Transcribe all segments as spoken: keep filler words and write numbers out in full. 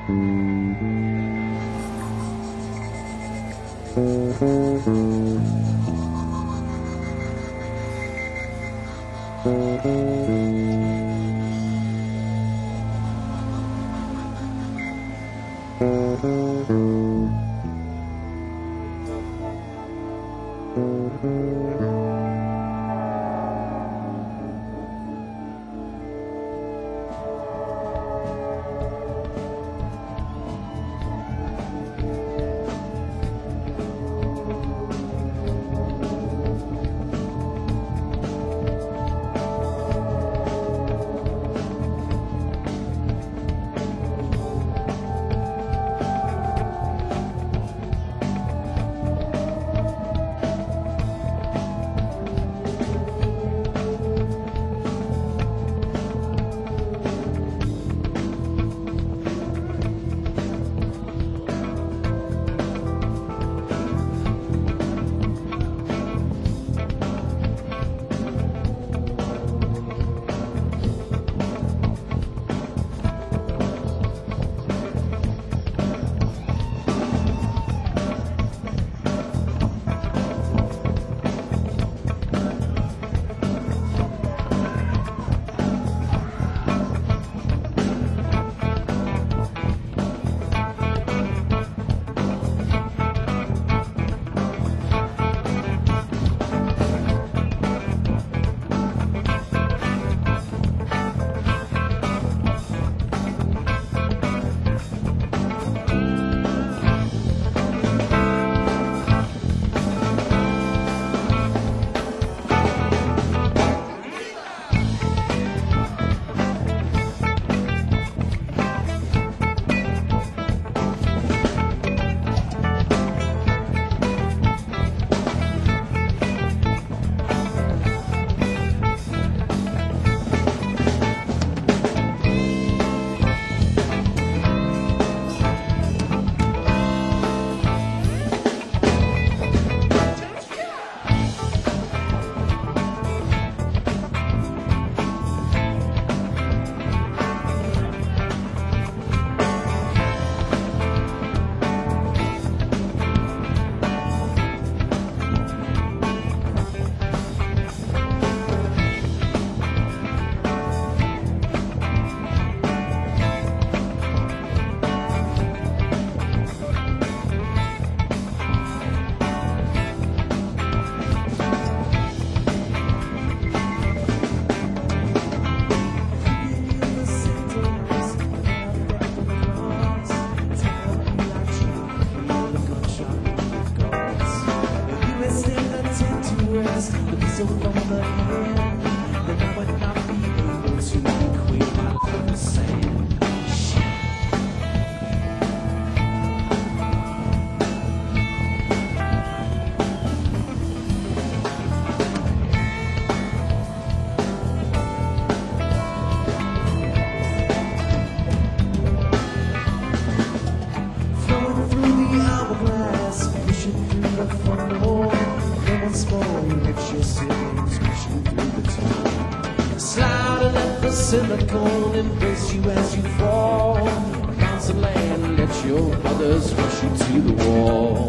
Silicone embrace you as you fall. Bounce and land, let your brothers rush you to the wall.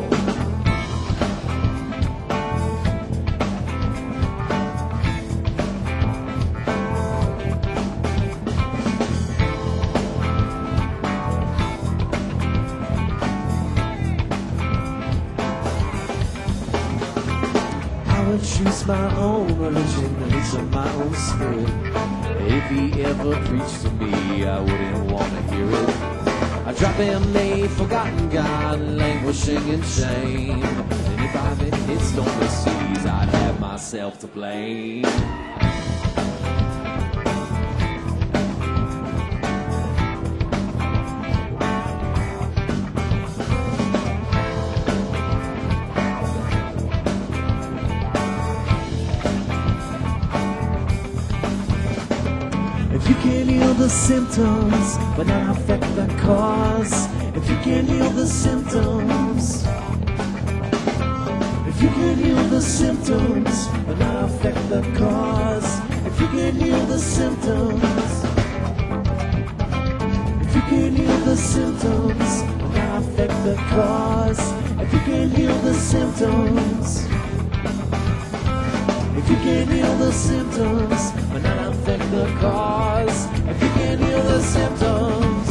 I would choose my own religion, listen my own spirit. If he ever preached to me, I wouldn't want to hear it. I'd drop him a forgotten God, languishing in shame. And if I'm in his stormy seas, I'd have myself to blame. If you can heal the symptoms, but not affect the cause. If you can heal the symptoms. If you can heal the symptoms, but not affect the cause. If you can heal the symptoms. If you can heal the the symptoms, but not affect the cause. If you can heal the symptoms, if you can heal the symptoms, but not affect the cause. If you can heal the symptoms.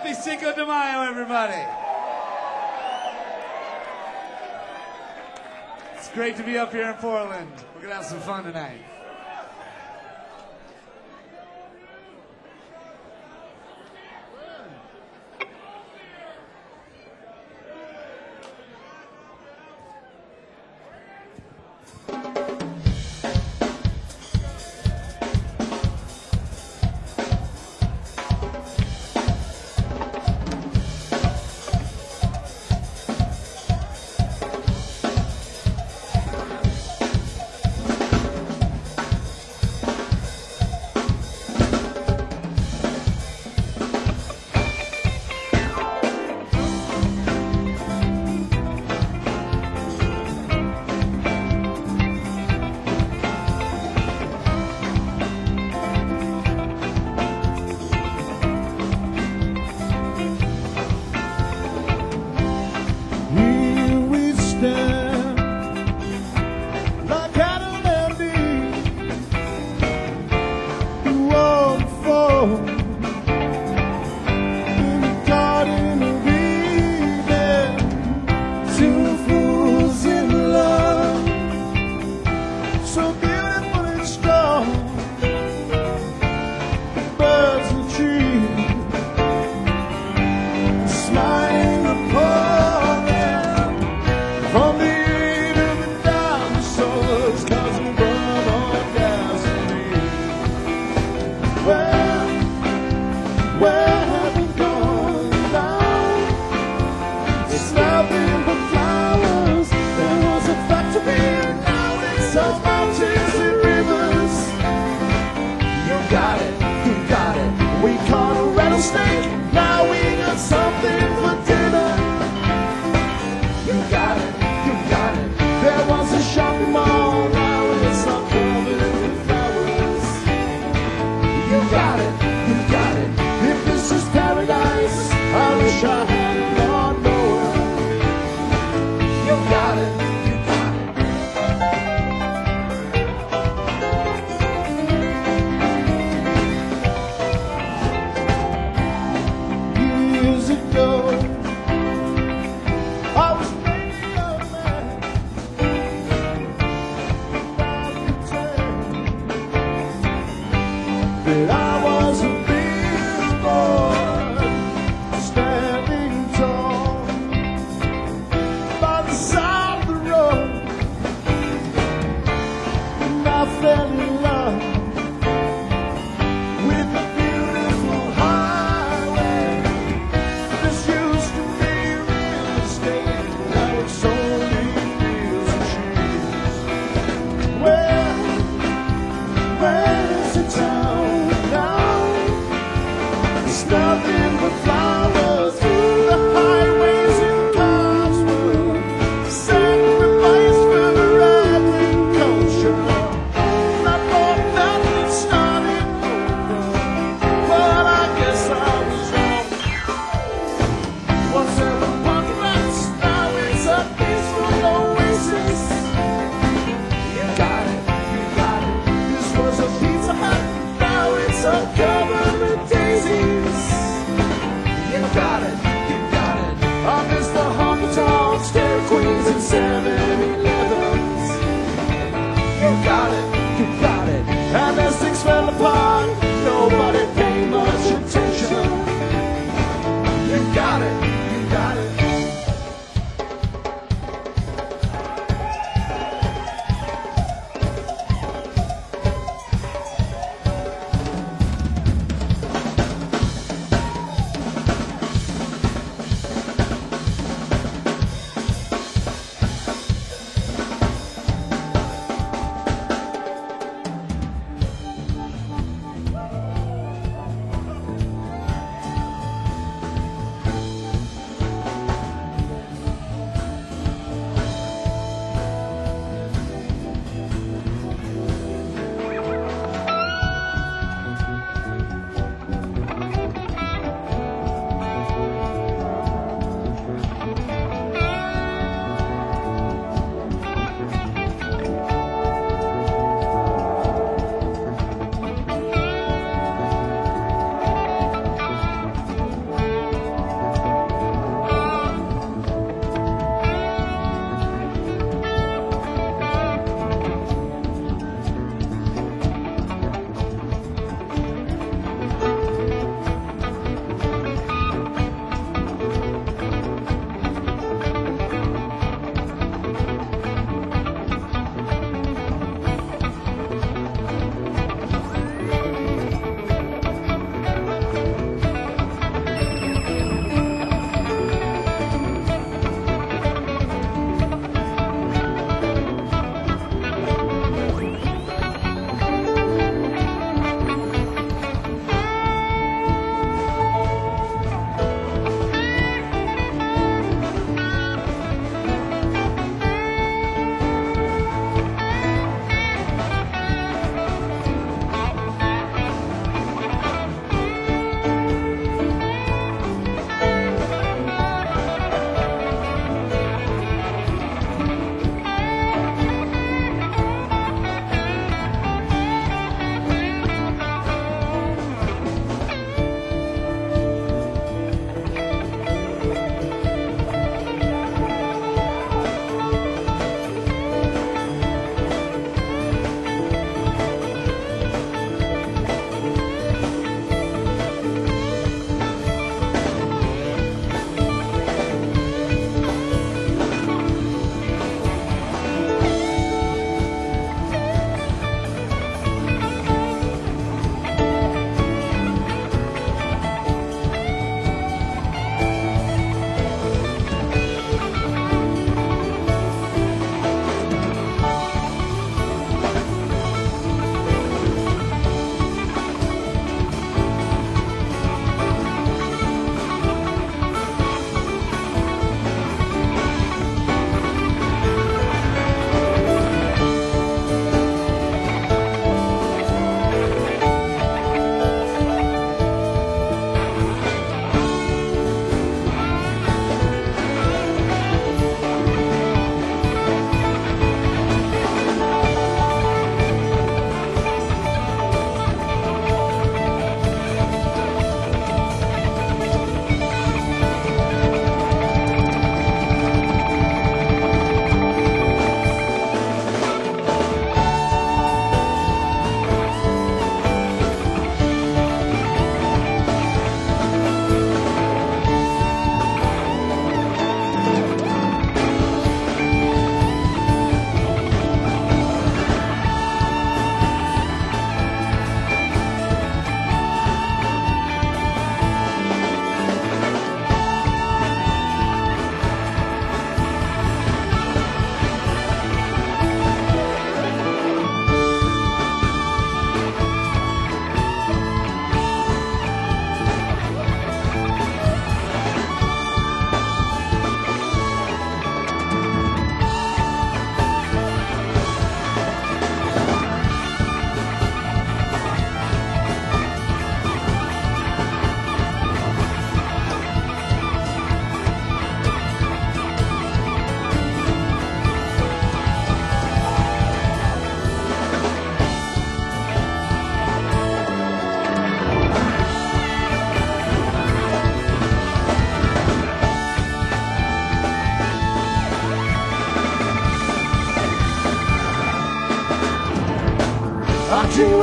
Happy Cinco de Mayo, everybody. It's great to be up here in Portland. We're going to have some fun tonight.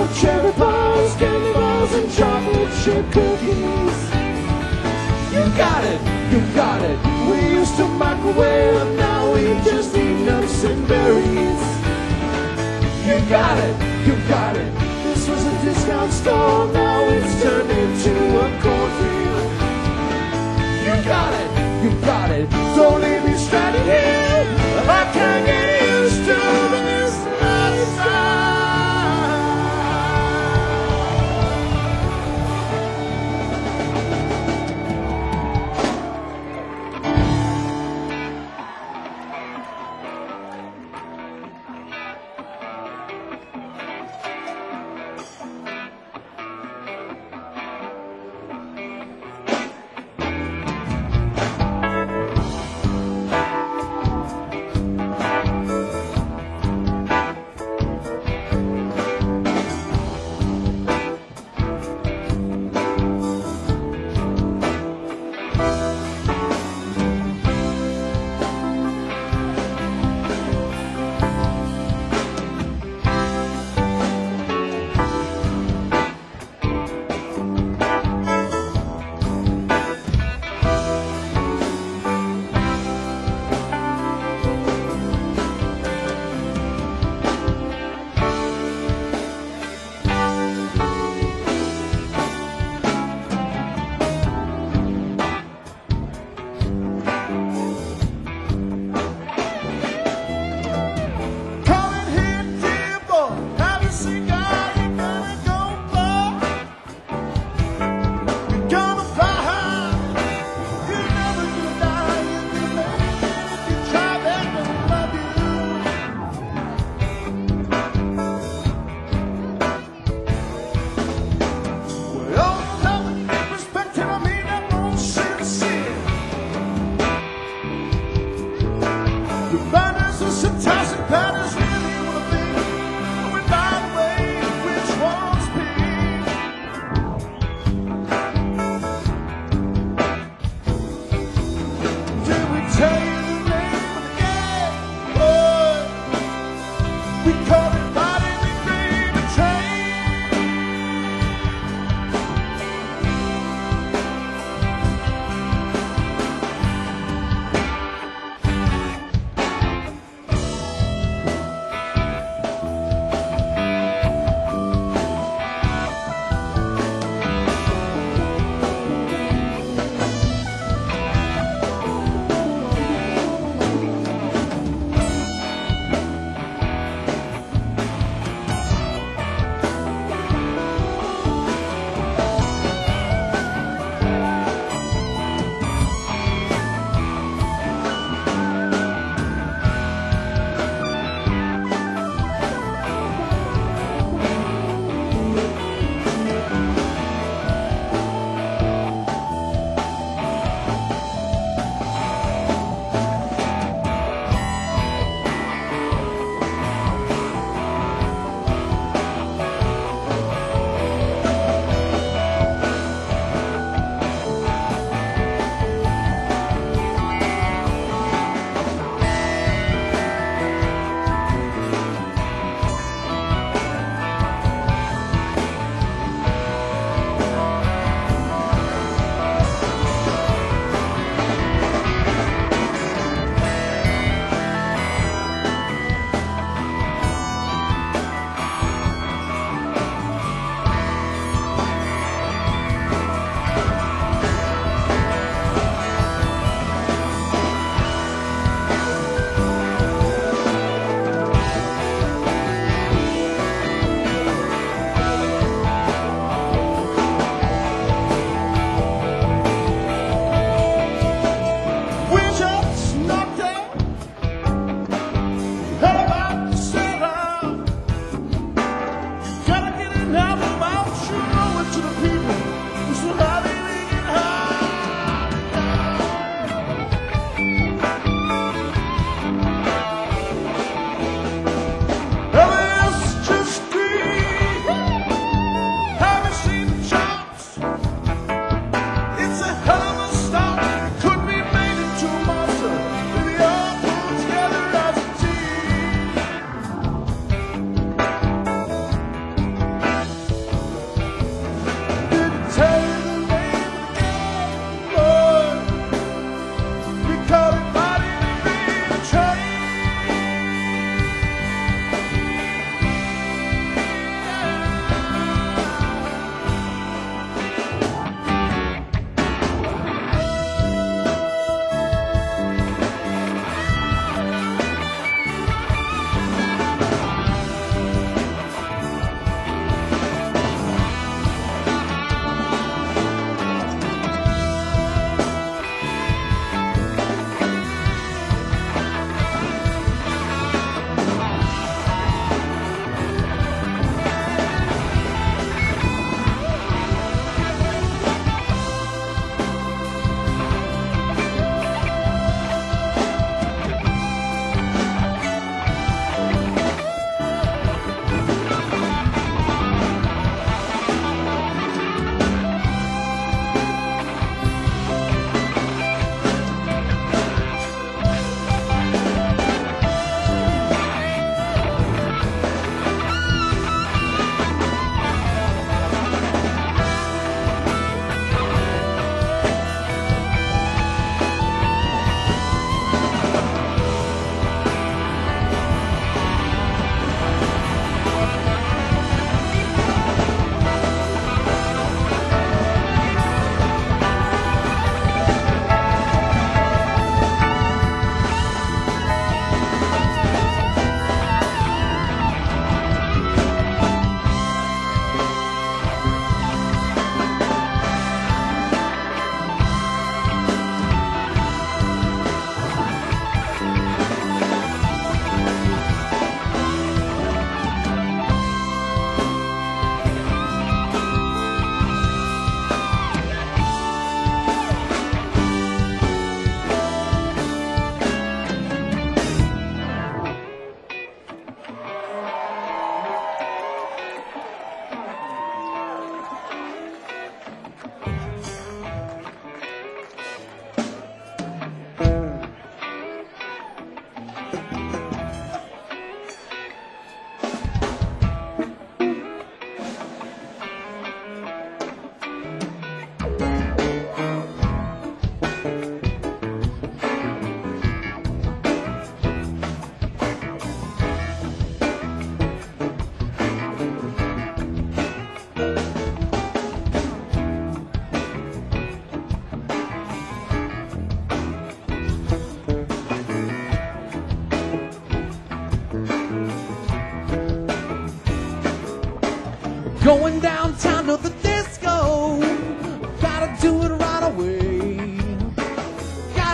of cherry pies, candy bars, and chocolate chip cookies. You got it, you got it. We used to microwave, now we just eat nuts and berries. You got it, you got it. This was a discount store, now it's turned into a cornfield. You got it, you got it. Don't leave me stranded here. I can't get used to this lifestyle.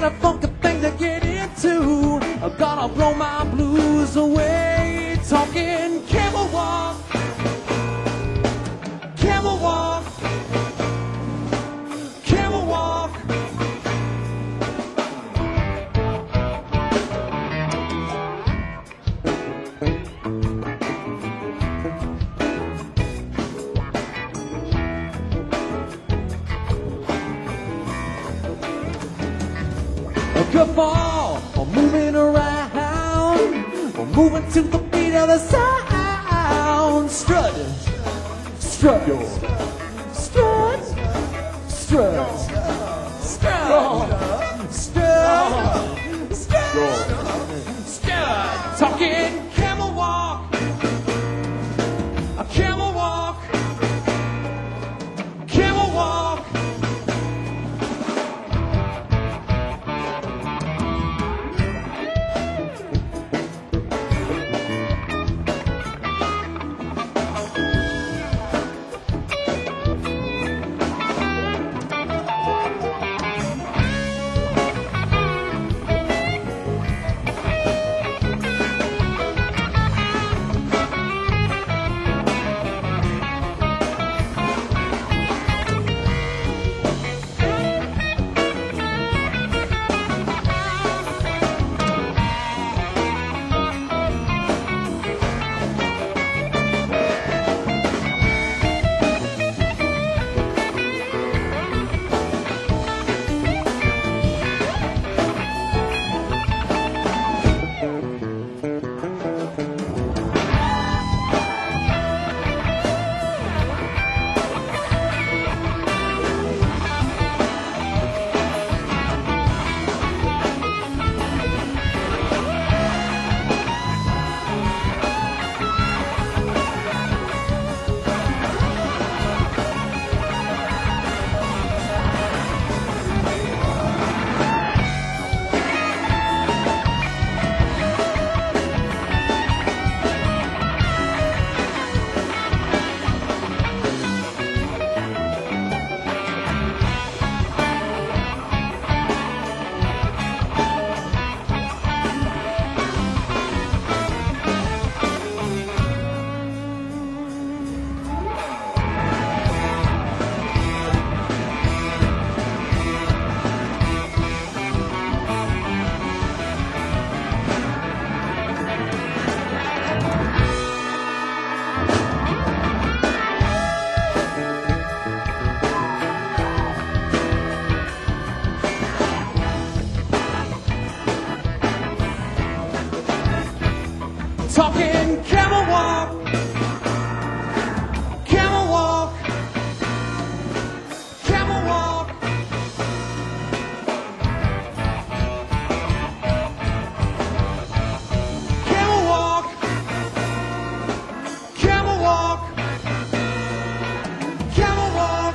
a funky thing to get into. I'm gonna blow my blues away. Talking camel walk, camel walk, camel walk. Good ball, I'm moving around, I'm moving to the beat of the sound. Strut, strut, strut, strut, strut, strut, strut, strut. Talking camel walk, a camel walk, camel walk. Talking camel walk, camel walk, camel walk. Camel walk, camel walk, camel walk.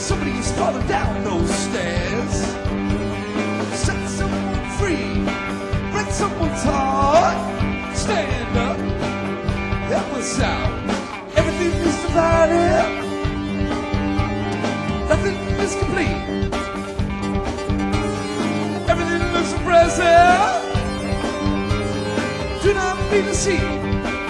somebody's fallen down those stairs. Set someone free, break someone's heart. Stand up, help us out. Everything is divided, nothing is complete. Everything looks impressive. Do not be deceived.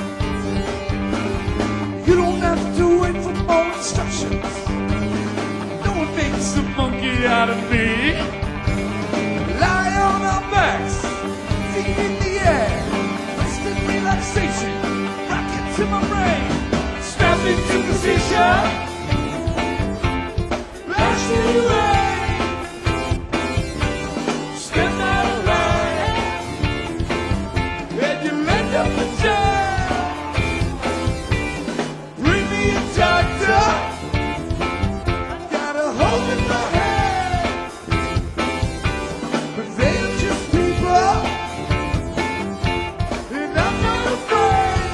You don't have to wait for more instructions. No one makes a monkey out of me. Lie on our backs, feet in the air, rest in relaxation, rock it to my brain. Snap into position, flash to the rain. Step out of line, and you'll end up in jail. Bring me a doctor, got a hope in my head. But they're just people, and I'm not afraid.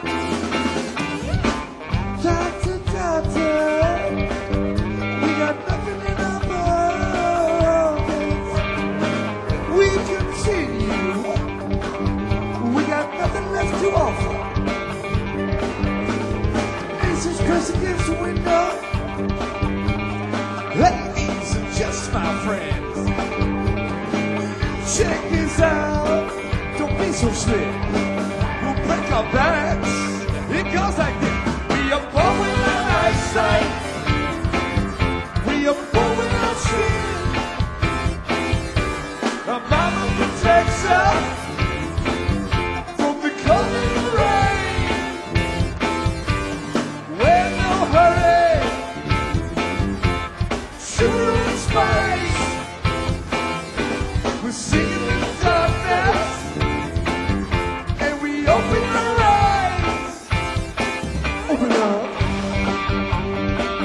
Doctor, doctor, we got nothing in our pockets. We continue, we got nothing left to offer. This is press against the window. That means just my friends. Check this out. Don't be so slick. We'll break our backs. It goes like this. We are born without eyesight. We are born without skin. Our mama protects us from the cold and the rain. We're no hurry. Sugar and spice. We're singing in the darkness, and we open our eyes. Open up.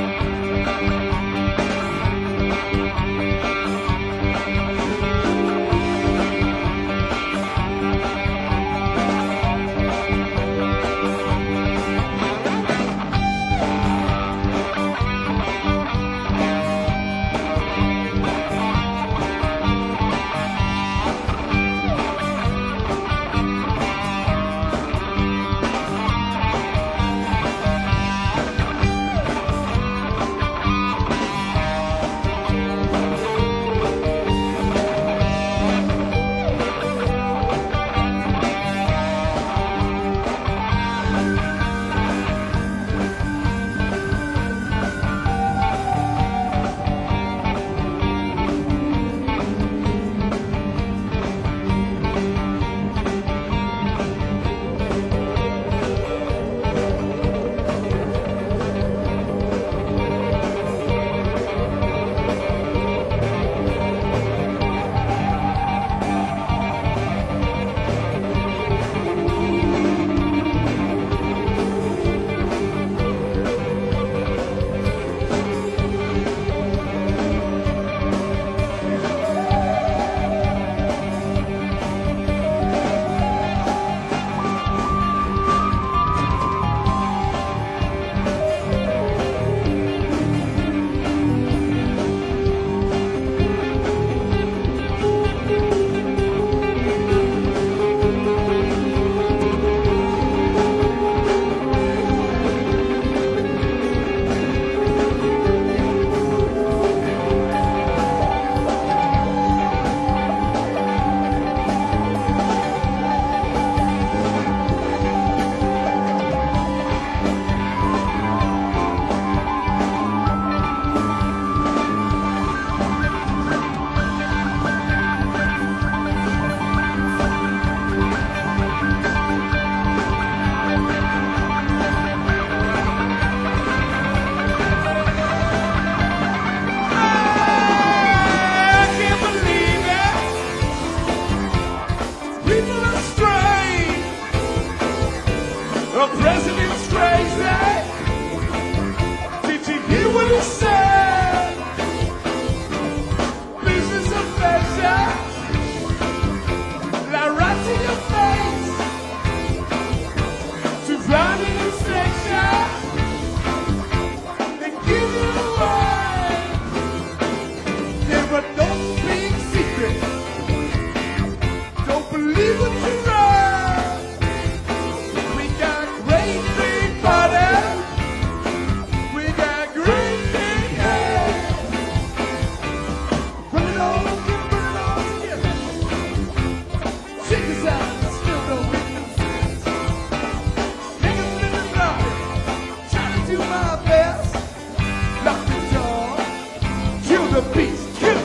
the beats. Kill.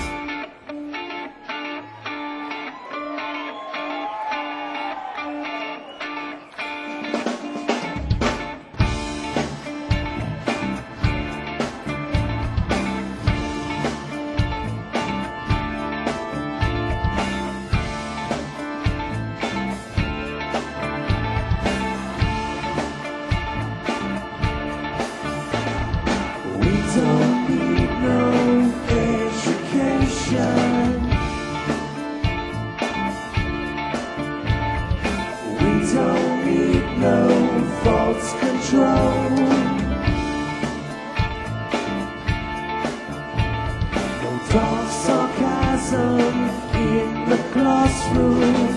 Don't need no education. We don't need no false control. No dark sarcasm in the classroom.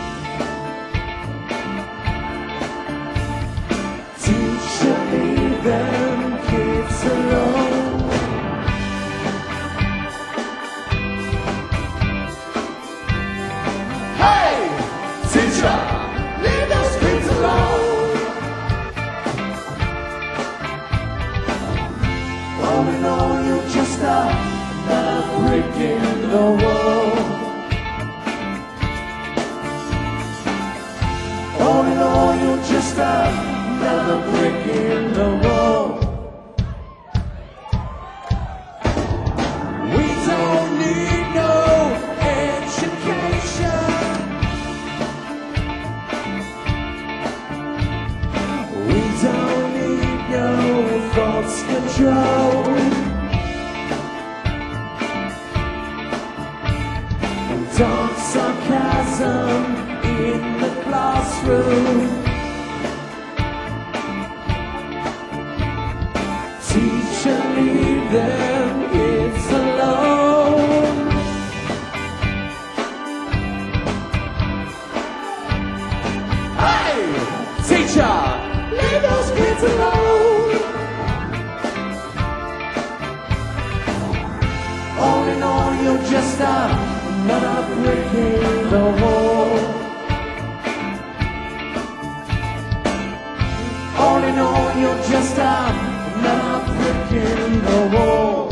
Teacher, leave them kids alone. Teacher, leave those kids alone. All in all, you're just another brick in the wall. All in all, you're just another brick in the wall. We don't need no education. We don't need no false control. Dark sarcasm in the classroom. Teacher, leave them kids alone. Hey, teacher, leave those kids alone. All in all, you're just another brick in the wall. All in all, you're just another brick in the wall.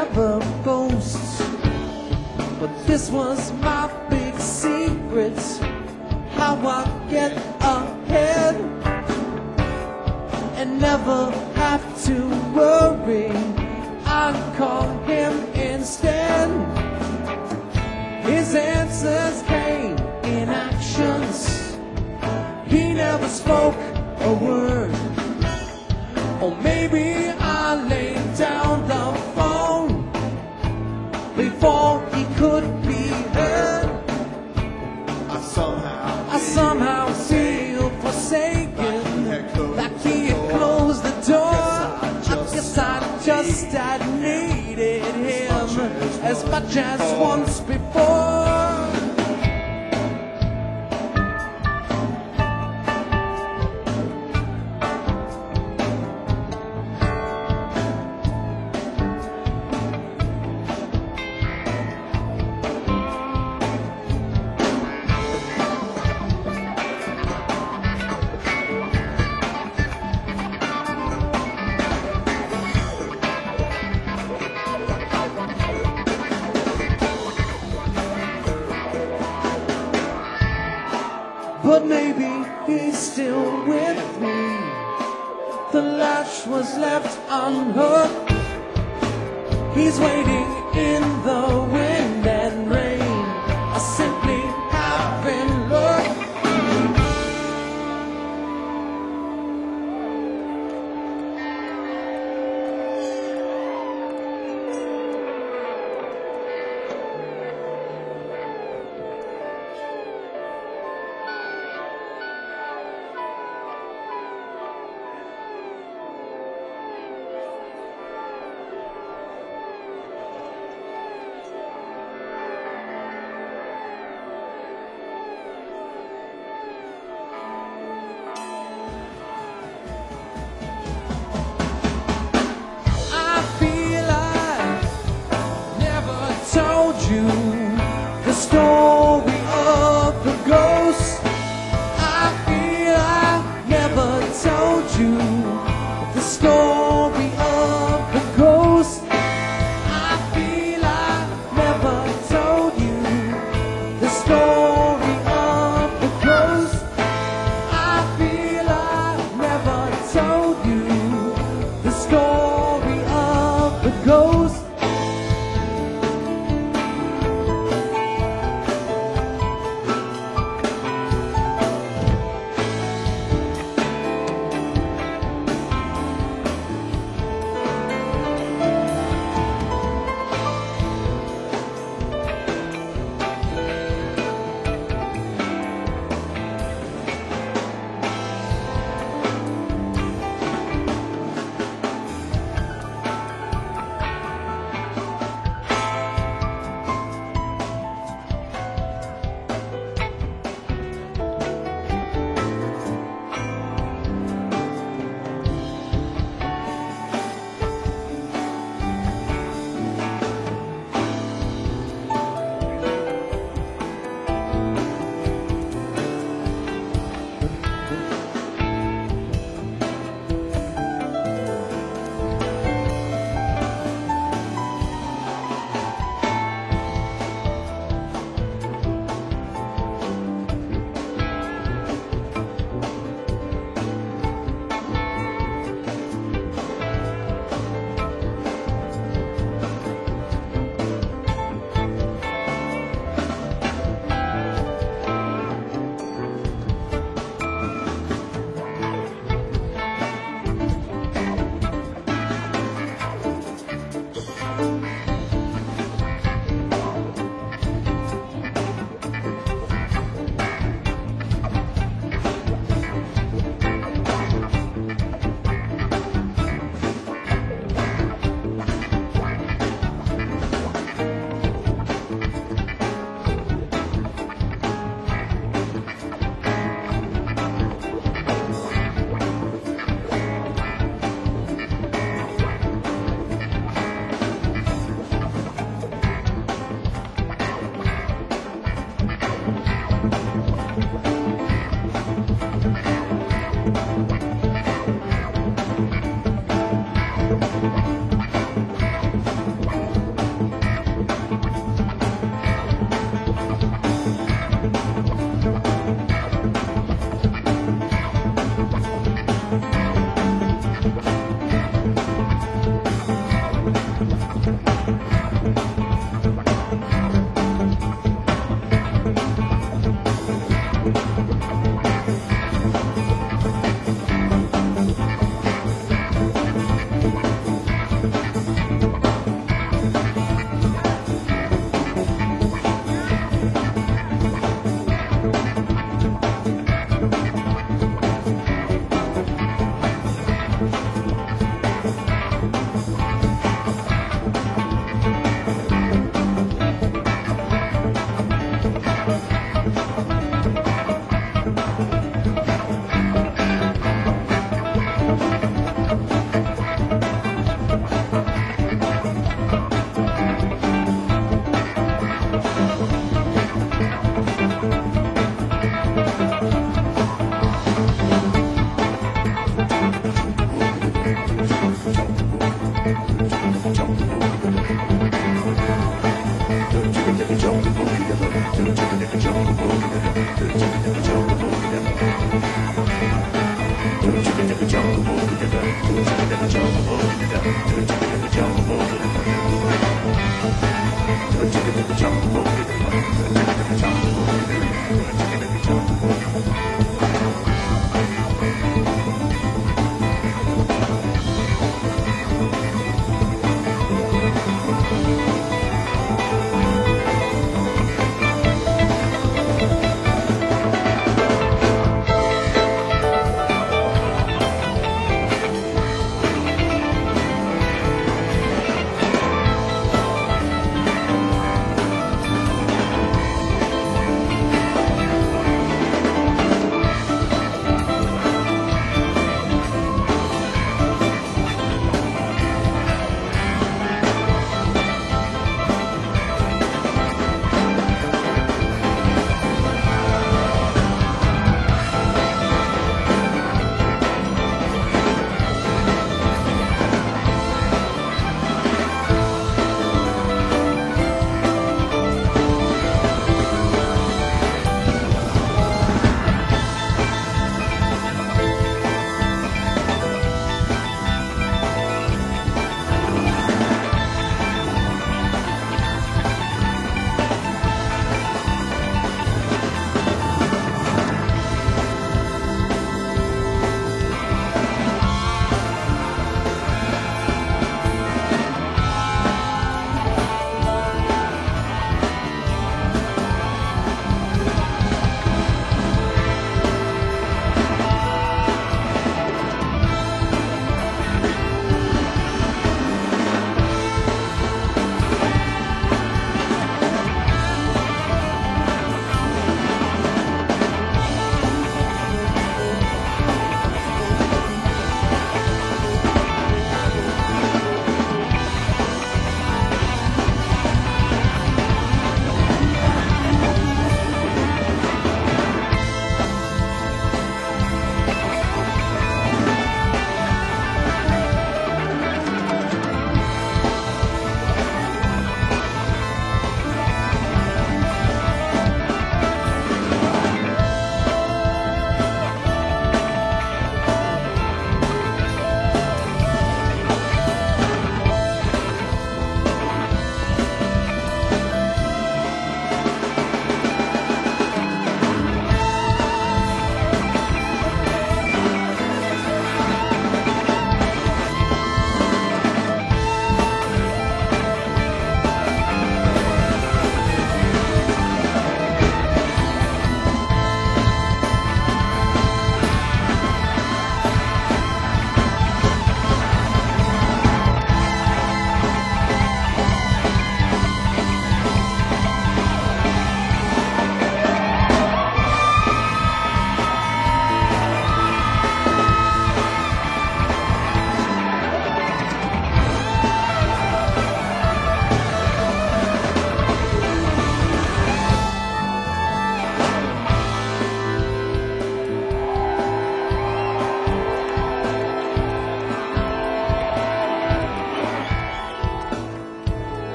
never boast, but this was my big secret, how I get ahead and never have to worry. I'd call him instead. His answers came in actions. He never spoke a word. Or maybe I laid down the phone before he could be heard. I somehow, I somehow feel forsaken, like he had closed the door. I guess I just had needed him as much as once before. But maybe he's still with me. The latch was left unhooked. He's waiting in the wind and rain. I simply haven't looked.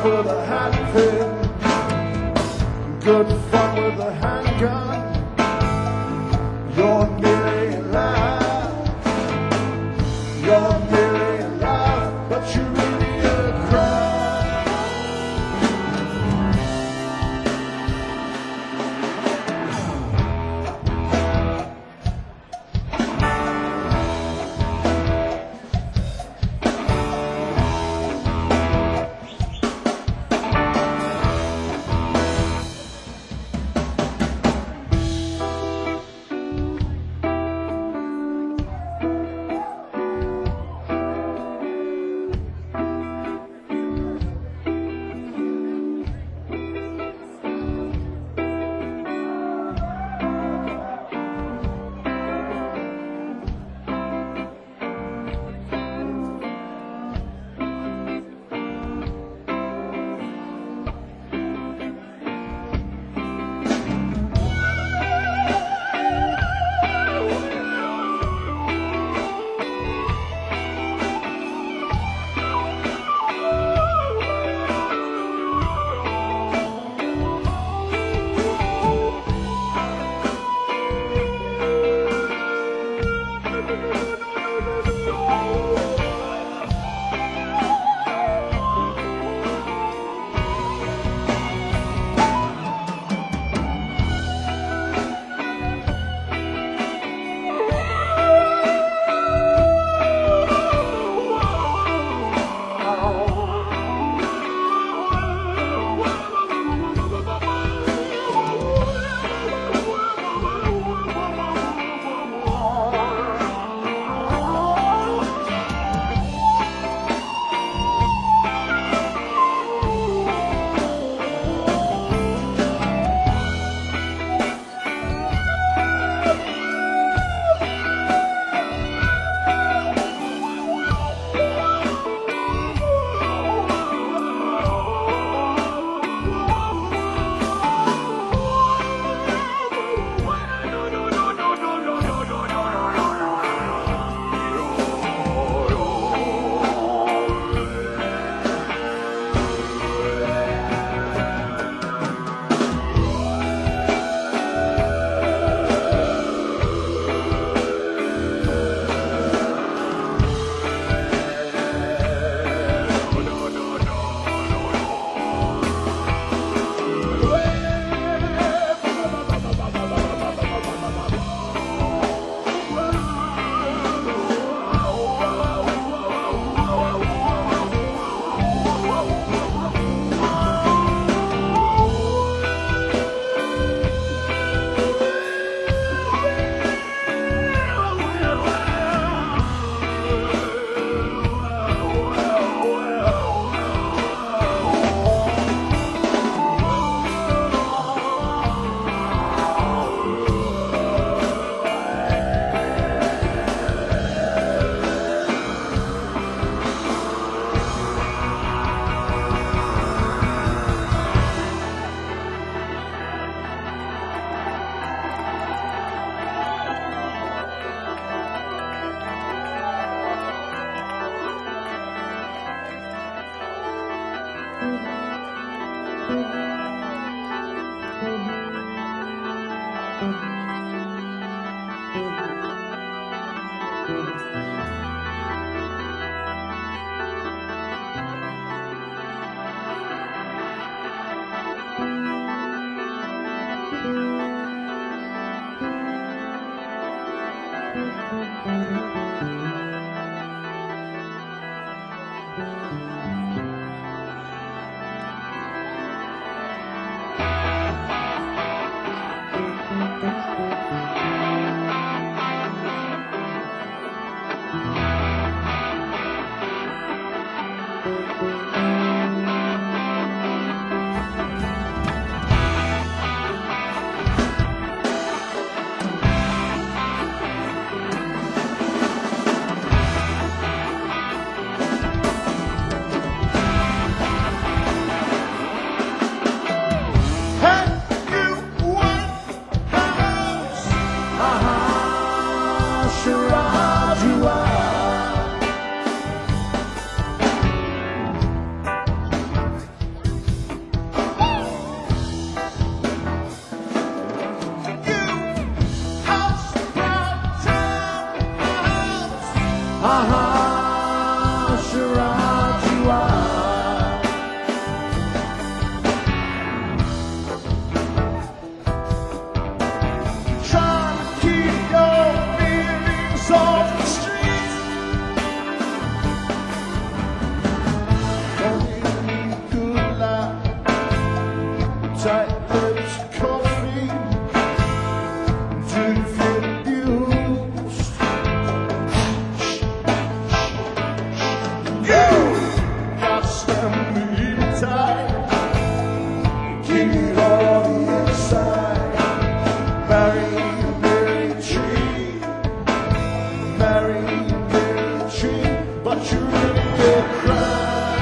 fun with a hatpin, good fun with a handgun. You're nearly alive, you're nearly alive, but you really a crime. Thank you. Ah, Sharad, you are. Trying to keep your feelings off the streets. Only you could lie. Tight lips, coffee. Do you feel abused? You got something tight. Give it all the inside. Marry, marry tree. Marry, marry tree. But you really will cry.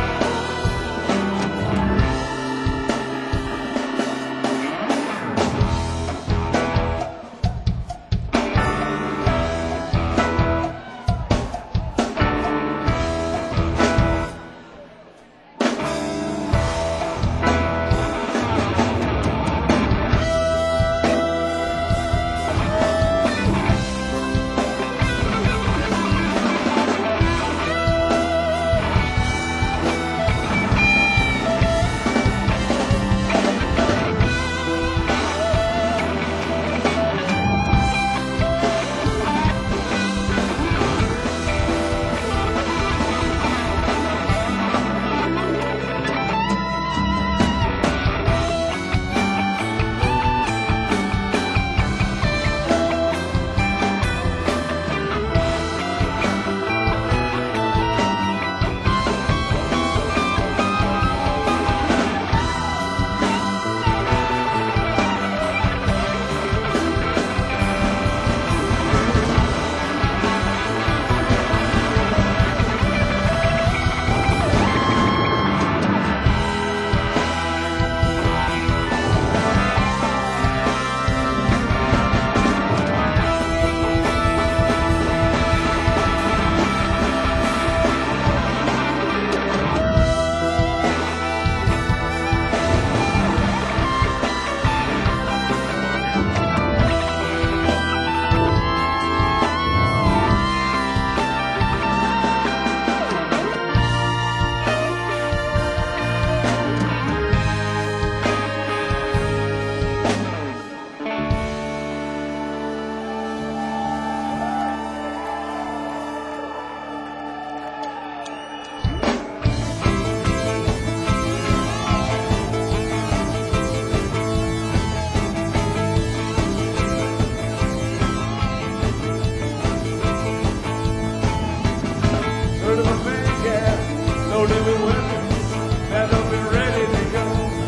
Heard of a man, yeah, no living weapons that have been ready to go.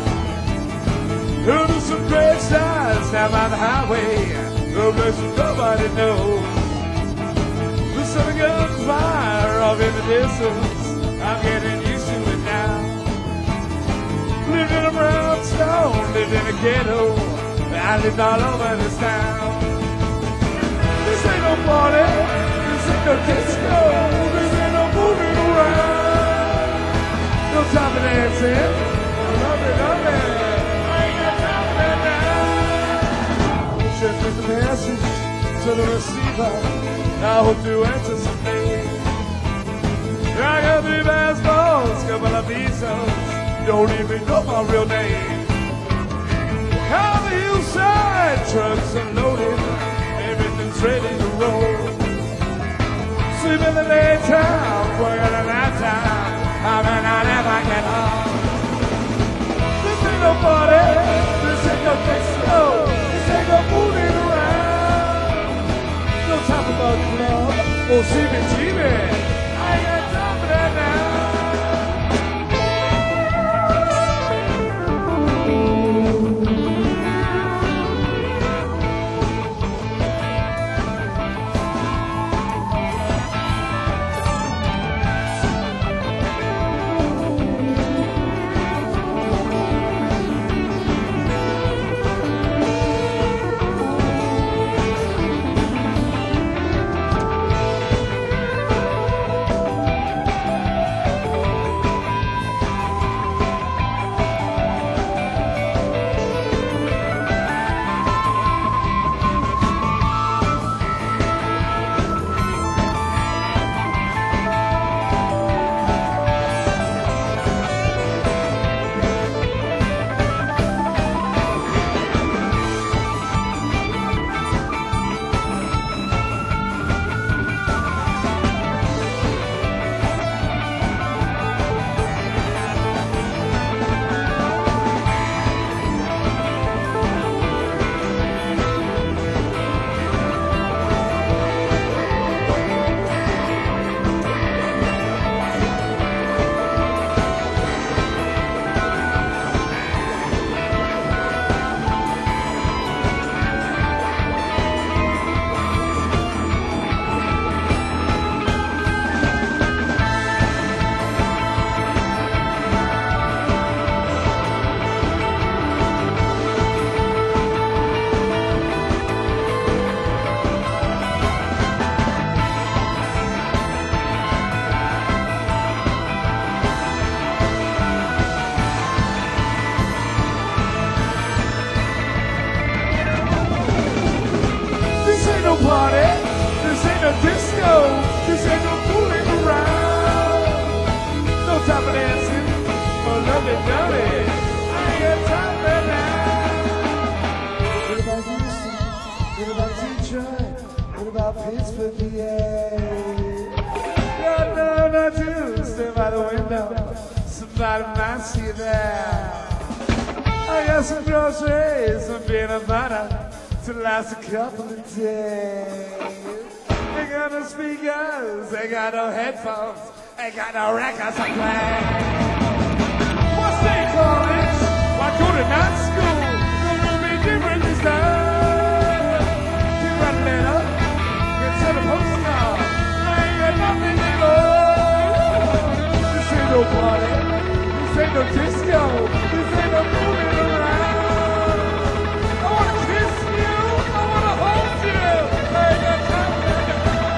Heard of some great stars down by the highway, no places nobody knows. The sun guns fire off in the distance, I'm getting used to it now. Lived in a brownstone, lived in a ghetto, I lived all over this town. This ain't no party, this ain't no disco, this ain't no moving around. No time for dancing, love it, love it, I ain't got time for that now. Just with the message to the receiver, I hope to answer someday. I got three passports, couple of visas, don't even know my real name. How the hillside, trucks unloaded, everything's ready to roll. Sleep in the daytime, work at the night time, I may not ever get home. This ain't no party, this ain't no disco, this ain't no moving around. No time for bug club, or C B T V, I ain't got time for that now. lovey-dovey. I ain't got time for that. What about Houston? What about Detroit? What about Pittsburgh, P A? No, no, no, too. Stand by the window. Somebody might see that. I got some groceries, some peanut butter to last a couple of days. Ain't got no speakers, ain't got no headphones, ain't got no records to play. What's they call it? Why go to night school? Gonna be different this time. You got a letter, you send a postcard. I ain't got nothing to go. This ain't no party, this ain't no disco, this ain't no moving around. I wanna kiss you, I wanna hold you. I ain't got time for that.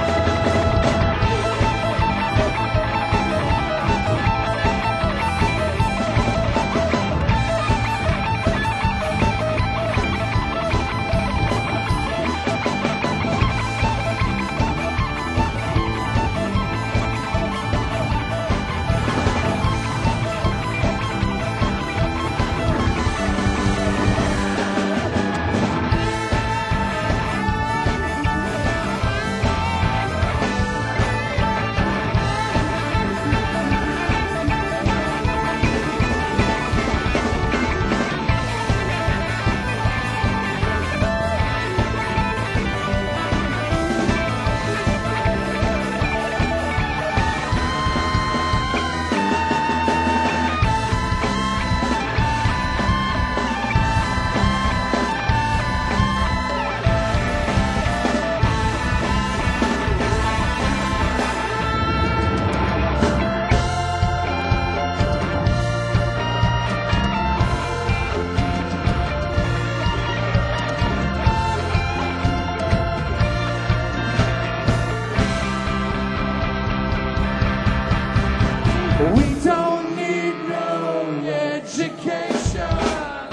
We don't need no education.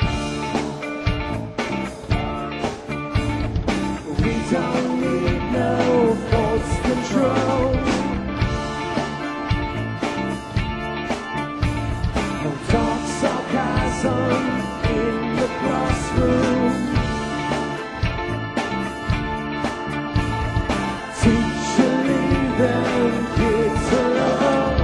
We don't need no force control. No dark sarcasm in the classroom. Teacher, leave them kids alone.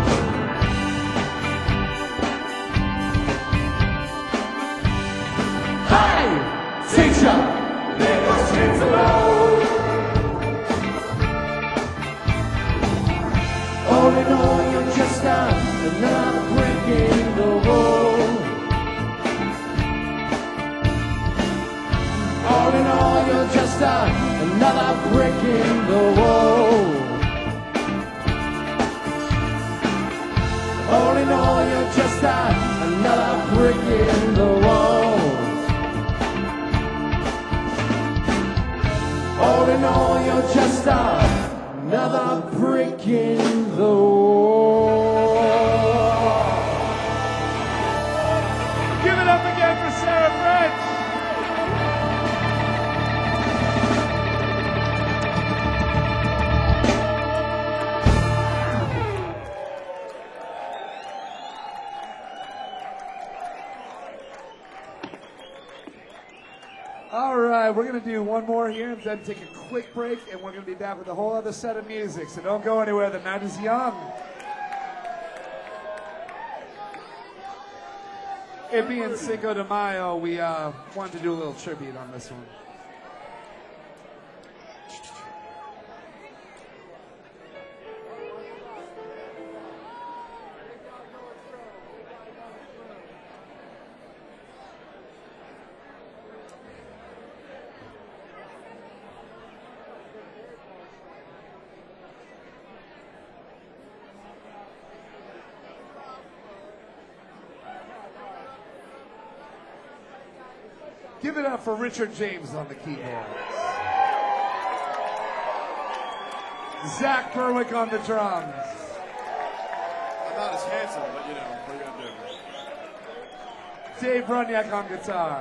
Hey, teacher, leave those kids alone. All in all, you're just another brick in the wall. All in all, you're just a, another brick in the wall. All in all, you're just a, another brick in the wall. All in all, you're just a, another brick in the wall. Give it up again for Sarah French. All right, we're going to do one more here and then take a quick break, and we're going to be back with a whole other set of music. So don't go anywhere. The night is young. It being Cinco de Mayo, we uh, wanted to do a little tribute on this one. Give it up for Richard James on the keyboard. Zach Berwick on the drums. I'm not as handsome, but you know, what are you gonna do? Dave Bruniak on guitar.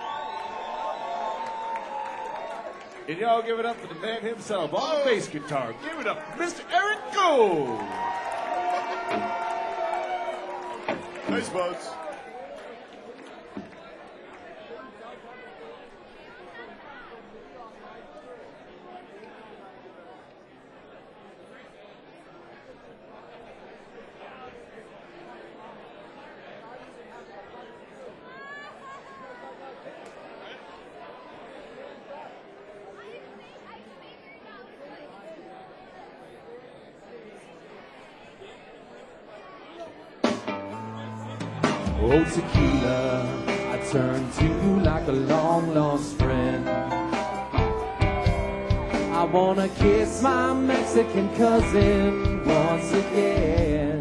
And y'all give it up for the man himself on bass guitar. Give it up for Mister Eric Gold. Nice buds. Oh, tequila, I turn to you like a long-lost friend. I wanna kiss my Mexican cousin once again.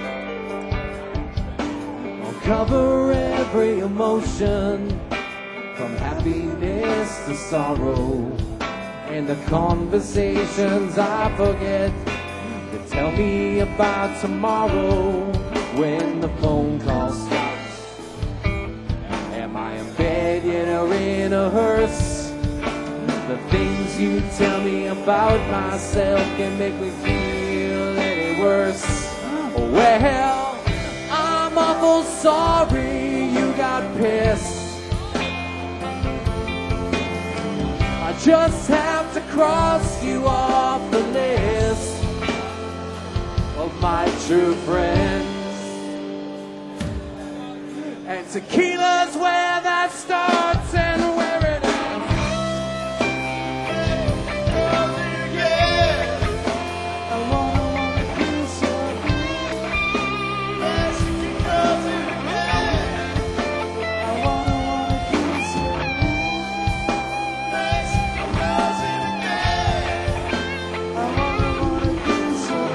I'll cover every emotion, from happiness to sorrow, and the conversations I forget to tell me about tomorrow. When the phone call stops, am I in bed yet or in a hearse? The things you tell me about myself can make me feel any worse. Well, I'm awful sorry you got pissed. I just have to cross you off the list of my true friends. And tequila's where that starts and where it ends. I wanna, wanna kiss you. I wanna, wanna kiss you. I wanna, wanna kiss you.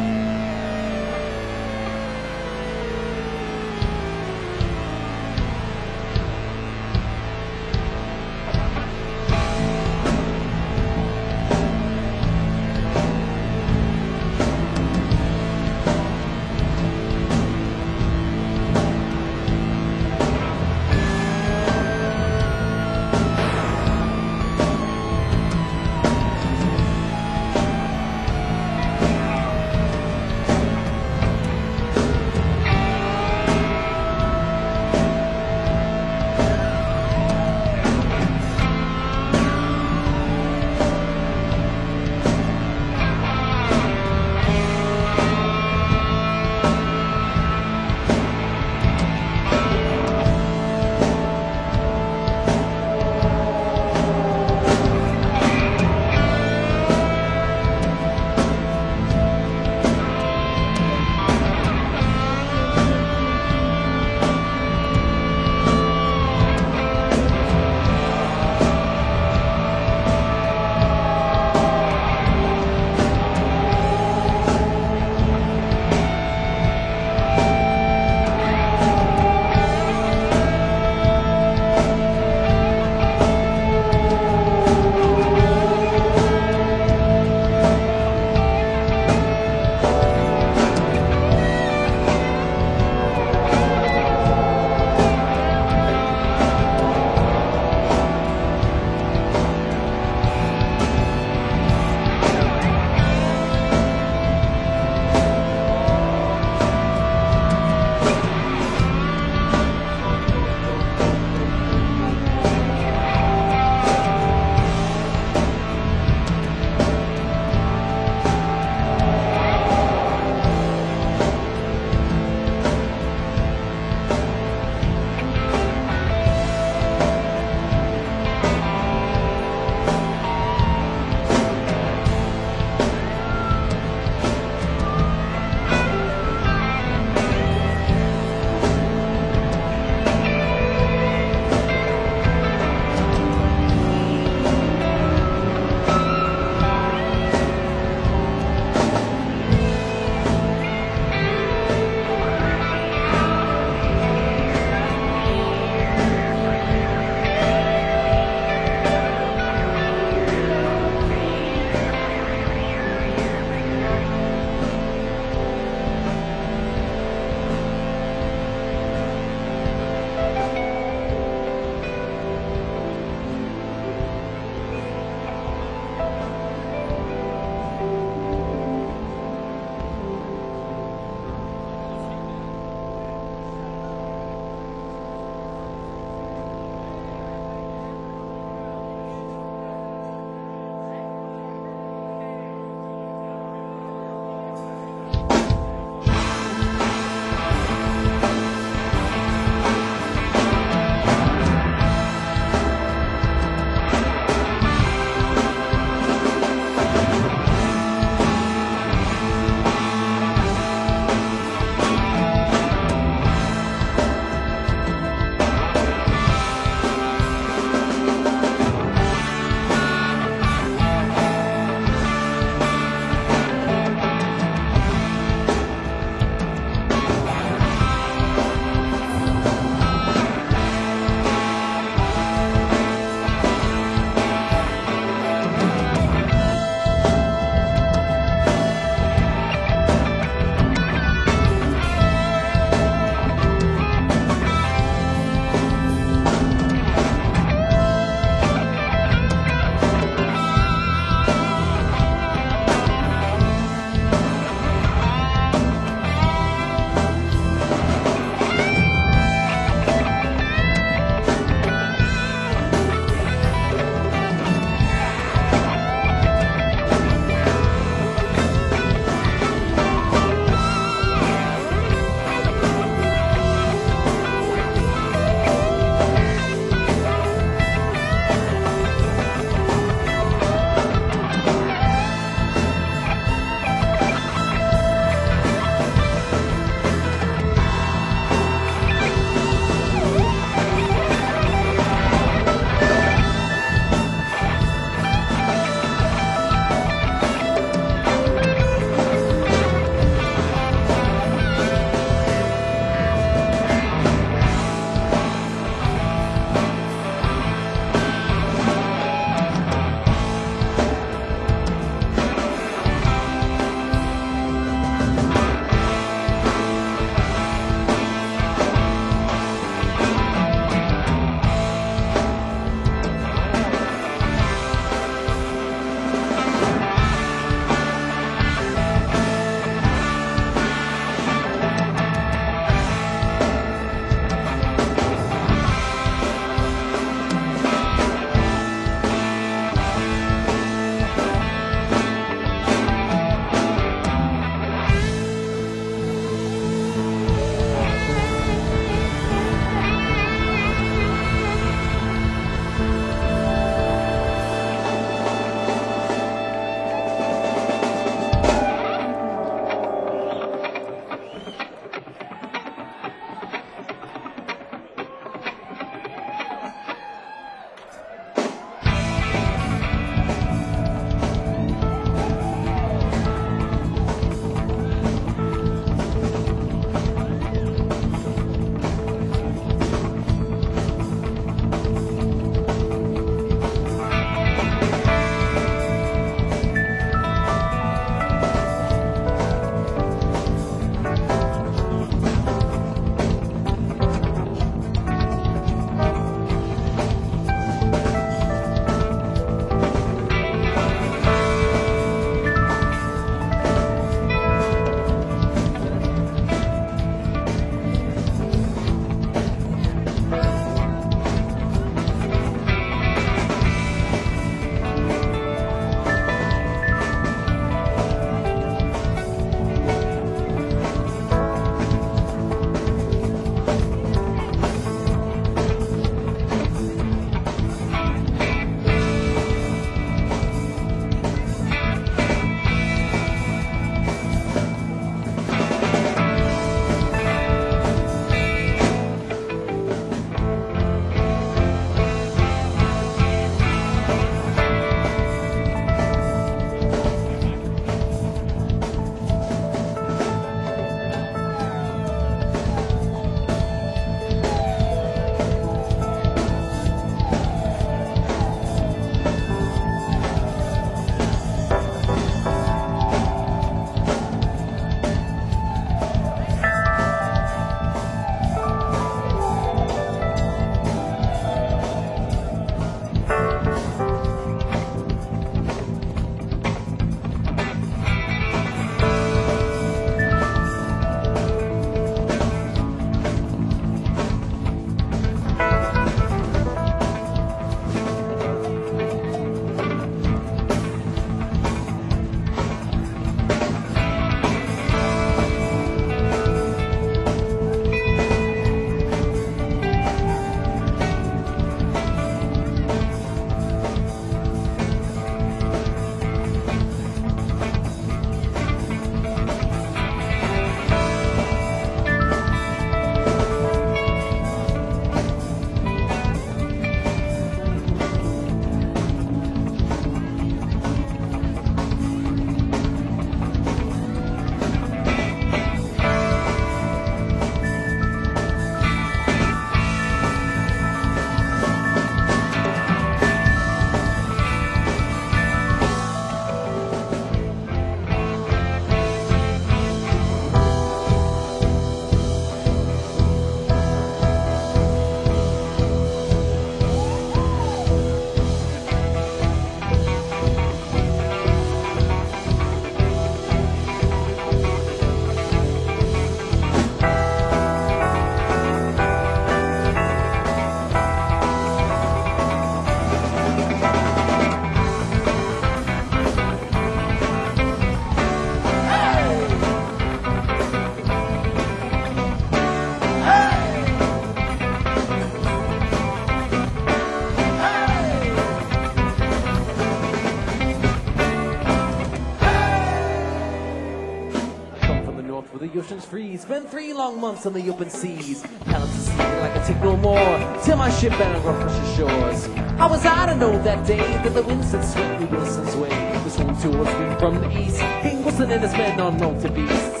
oceans freeze. Spent three long months on the open seas. Pellets of sea like I take no more. Till my ship bound rough precious shores. How was I to know that day that the winds had swept me Wilson's way? This home towards me from the east. King Wilson and his men unknown to beasts.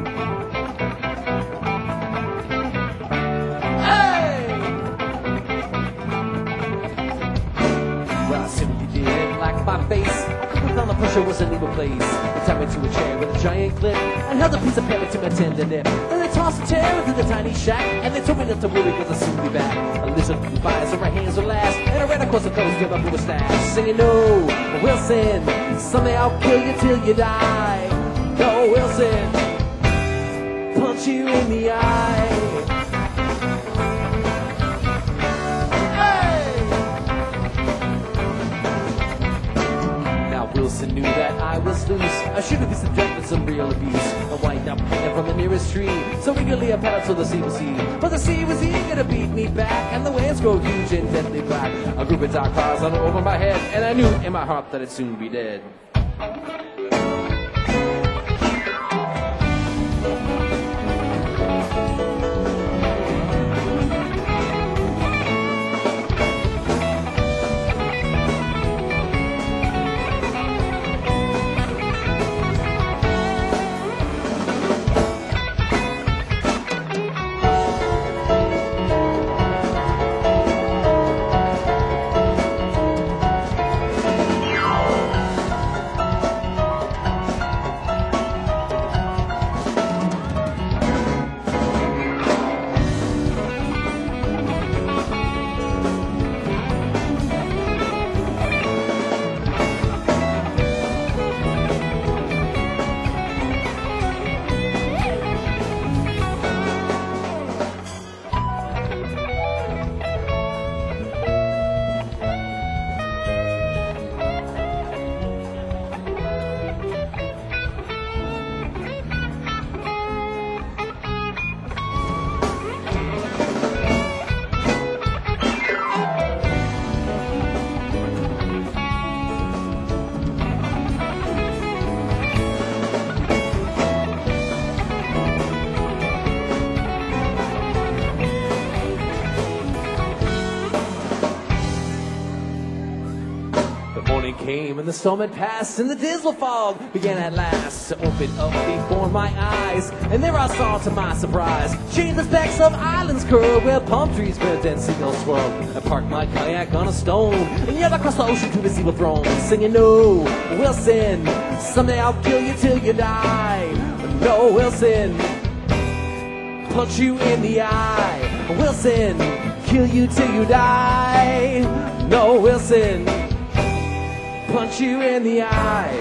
My face, looked on the pressure was an evil place. They tied me to a chair with a giant clip and held a piece of paper to my tender nip. Then they tossed a chair into the tiny shack and they told me not to worry because I'll soon be back. A lizard flew by so my hands were last and I ran across the coast with my blue stash, singing no, Wilson, someday I'll kill you till you die. No, Wilson, punch you in the eye. Wilson knew that I was loose. I should have been subjected to some real abuse. I wind up hanging from the nearest tree, so eagerly I paddled to the sea was sea. But the sea was eager to beat me back, and the waves grow huge and deadly black. A group of dark clouds hung over my head, and I knew in my heart that I'd soon be dead. Came and the storm had passed and the dismal fog began at last to open up before my eyes, and there I saw to my surprise chainless backs of islands curl where palm trees bent and seagulls swirl. I parked my kayak on a stone and yelled across the ocean to the sea throne, singing no, Wilson, someday I'll kill you till you die. No, Wilson, punch you in the eye. Wilson, kill you till you die. No, Wilson, punch you in the eye.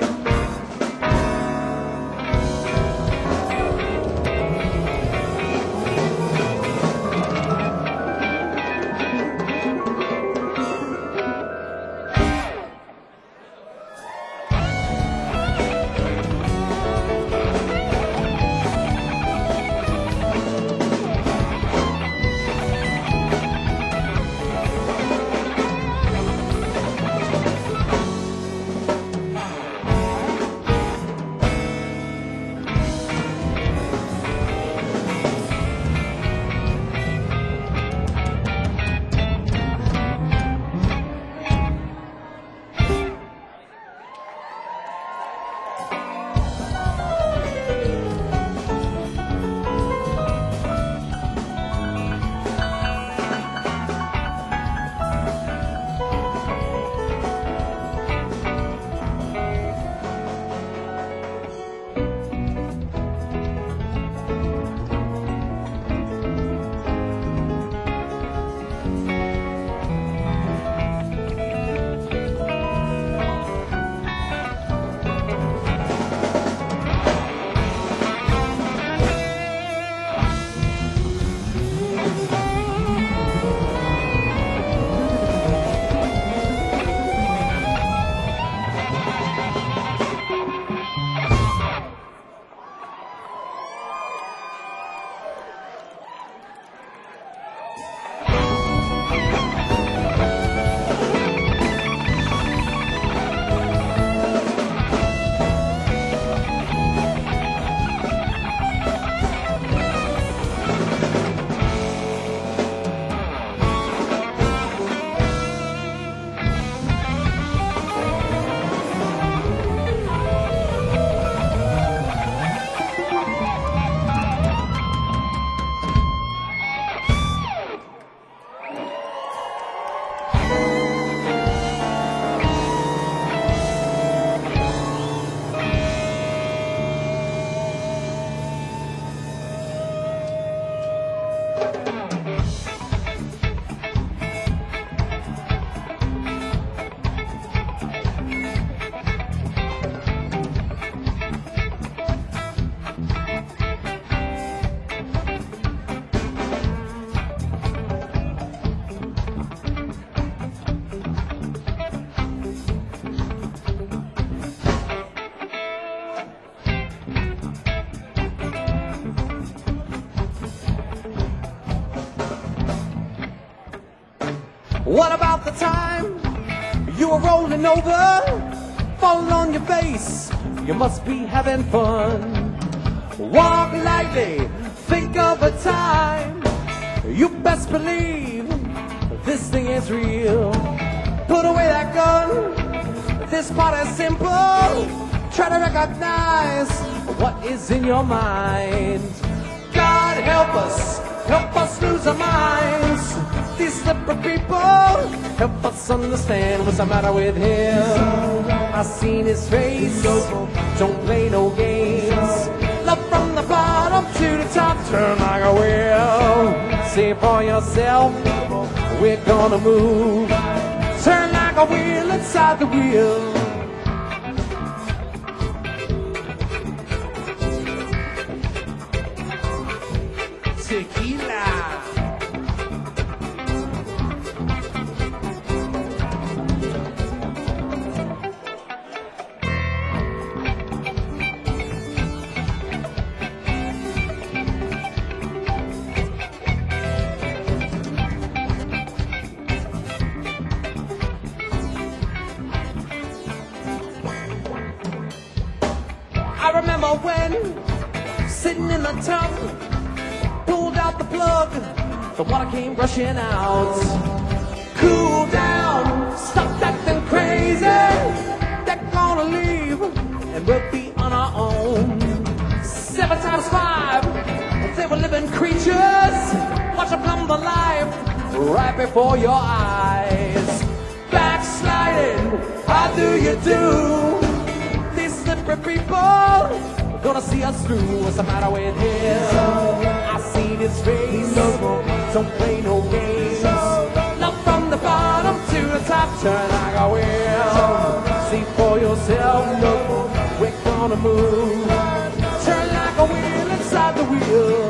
What about the time you were rolling over, falling on your face? You must be having fun. Walk lightly, think of a time. You best believe this thing is real. Put away that gun, this part is simple. Try to recognize what is in your mind. God help us, help us lose our minds. These slippery people, help us understand what's the matter with him. I seen his face, don't play no games. Love from the bottom to the top, turn like a wheel. See for yourself, we're gonna move. Turn like a wheel inside the wheel. Tequila. I remember when, sitting in the tub, pulled out the plug, the water came rushing out. Cool down, stop acting crazy. They're gonna leave, and we'll be on our own. Seven times five, they were living creatures. Watch them come to life, right before your eyes. Backsliding, how do you do? Slippery people, gonna see us through. What's the matter with him? I seen his face, don't play no games. Love from the bottom to the top, turn like a wheel. See for yourself, we're gonna move. Turn like a wheel inside the wheel.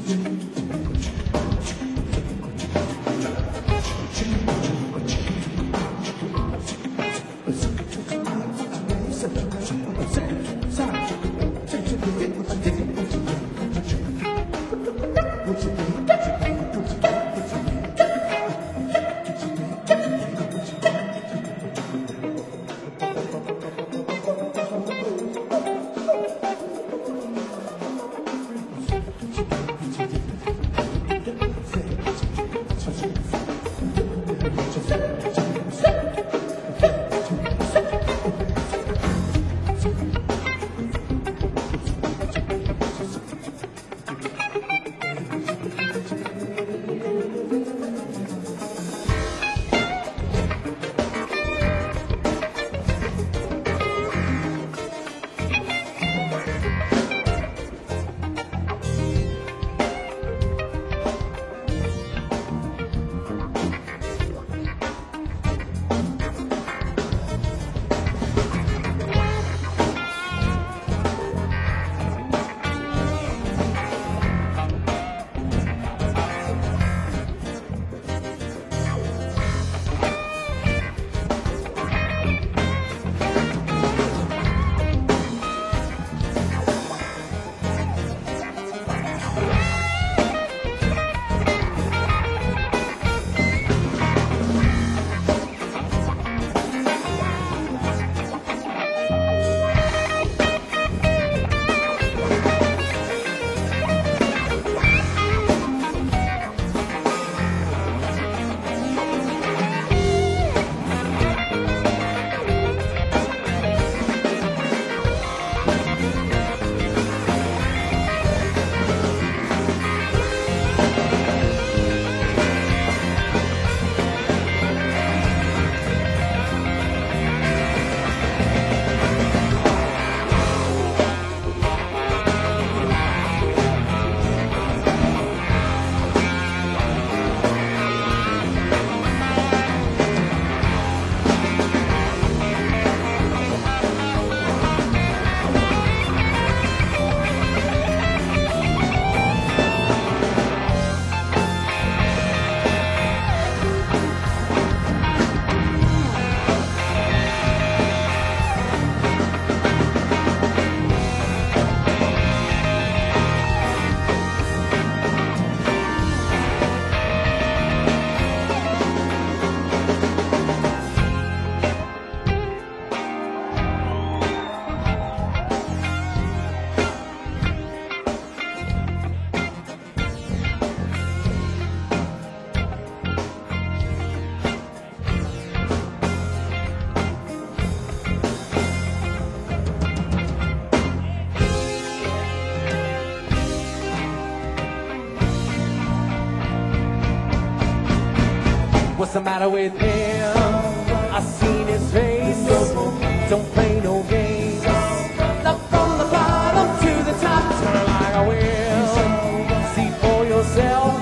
What's the matter with him? I seen his face. Don't play no games. Up from the bottom to the top, turn like a wheel. See for yourself,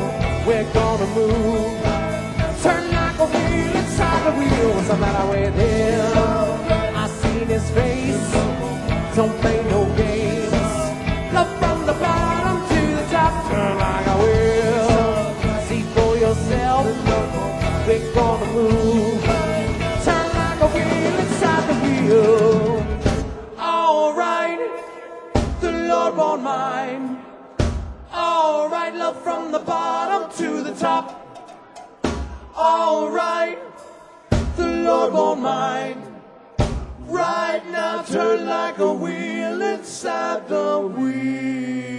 we're gonna move. Turn like a wheel inside the wheel. What's the matter with him? I seen his face. Don't play no games. Up from the bottom to the top, turn like a wheel. See for yourself. We're gonna move. Turn like a wheel inside the wheel. Alright, the Lord won't mind. Alright, love from the bottom to the top. Alright, the Lord won't mind. Right now, turn like a wheel inside the wheel.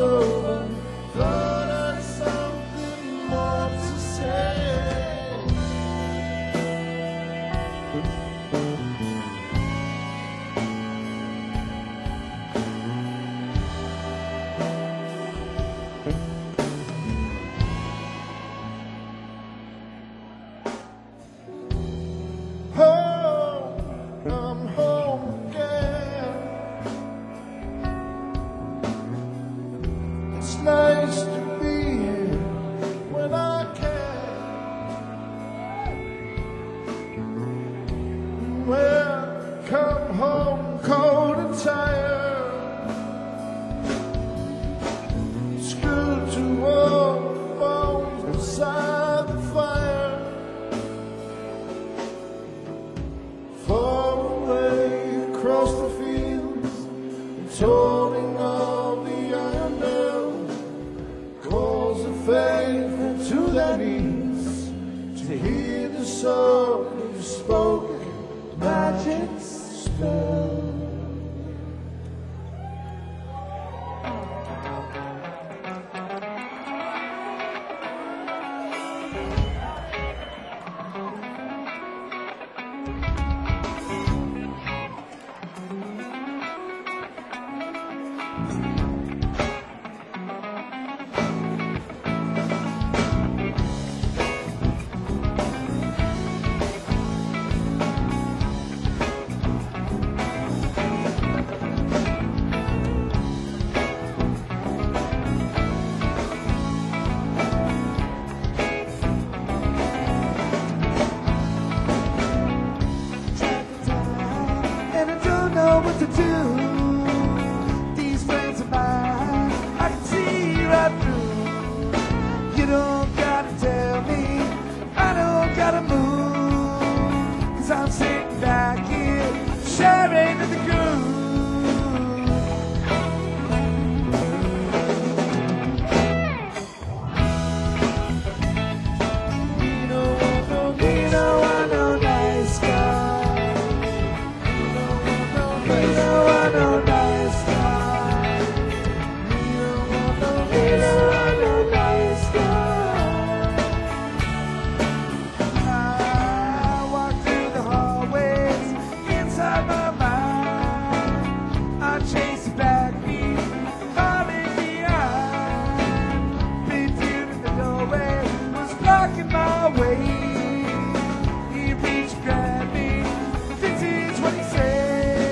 over, but I had something more to say. Home, I'm home again. It's nice to be here when I can. Well, come home cold and tired. Screwed to all the bones beside the fire. Far away across the fields, and tolling of the iron bell calls the faithful to their knees to hear the softly spoken magic spell. And I don't know what to do. These friends of mine, I can see right through. You don't gotta tell me, I don't gotta move. Cause I'm sitting back here, sharing in the groove. You know, I know, you know, I know, nice guy. You know I know nice guy. You know I know nice guy. I walk through the hallways inside my mind. I chase the backbeat, falling behind. Big dude in the doorway was blocking my way. He reached, grabbed me. This is what he said.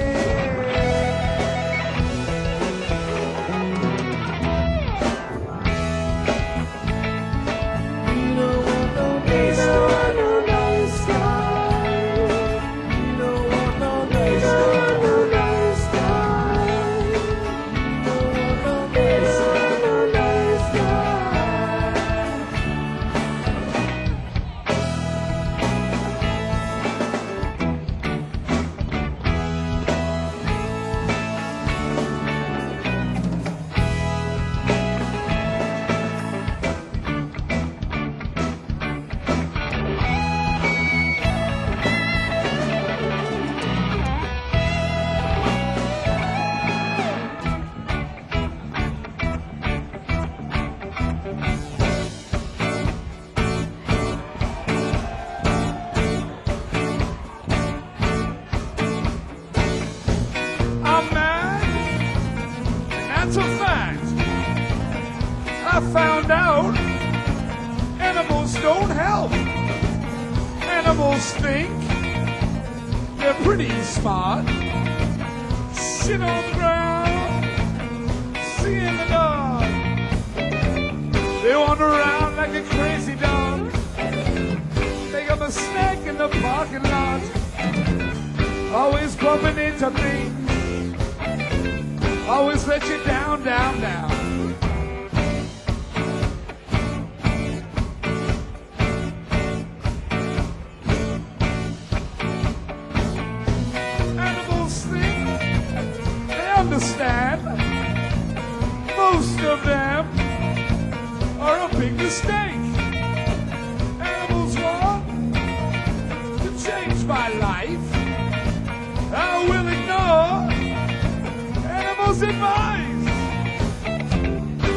That's a fact. I found out animals don't help. Animals think they're pretty smart. Sit on the ground, see in the dark. They wander around like a crazy dog. Make a mistake in the parking lot. Always bumping into things. Always let you down, down, down. Animals think they understand. Most of them are a big mistake. Animals want to change my life. I will ignore animals' advice.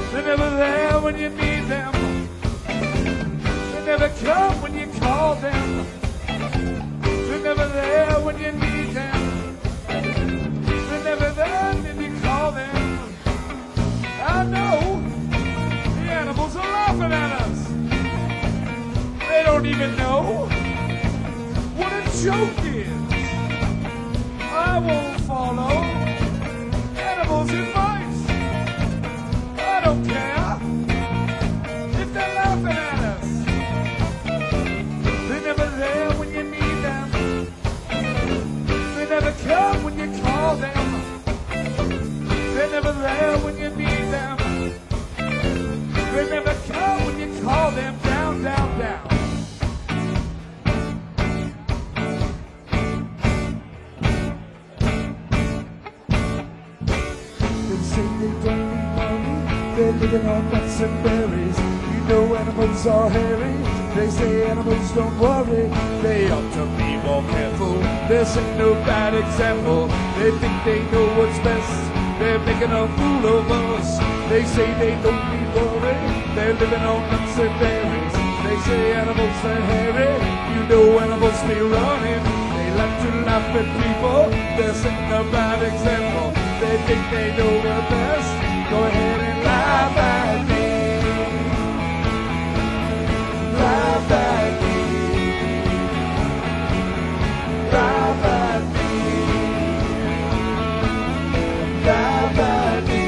don't even know what a joke is. I won't follow animals' advice. I don't care if they're laughing at us. They're never there when you need them. They never come when you call them. They're never there when you need them. They never come when you call them. Down, down, down. They say they don't need money. They're living on nuts and berries. You know animals are hairy. They say animals don't worry. They ought to be more careful. This ain't no bad example. They think they know what's best. They're making a fool of us. They say they don't need worry. They're living on nuts and berries. They say animals are hairy. You know animals be running. They like to laugh at people. They're setting a bad example. They think they know the best. Go ahead and laugh at me. Laugh at me. Laugh at me. Laugh at me.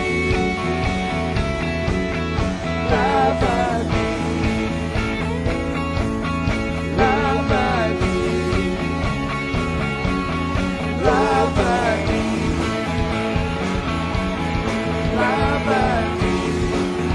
Laugh at me. Laugh at me. Laugh at me. Laugh at me.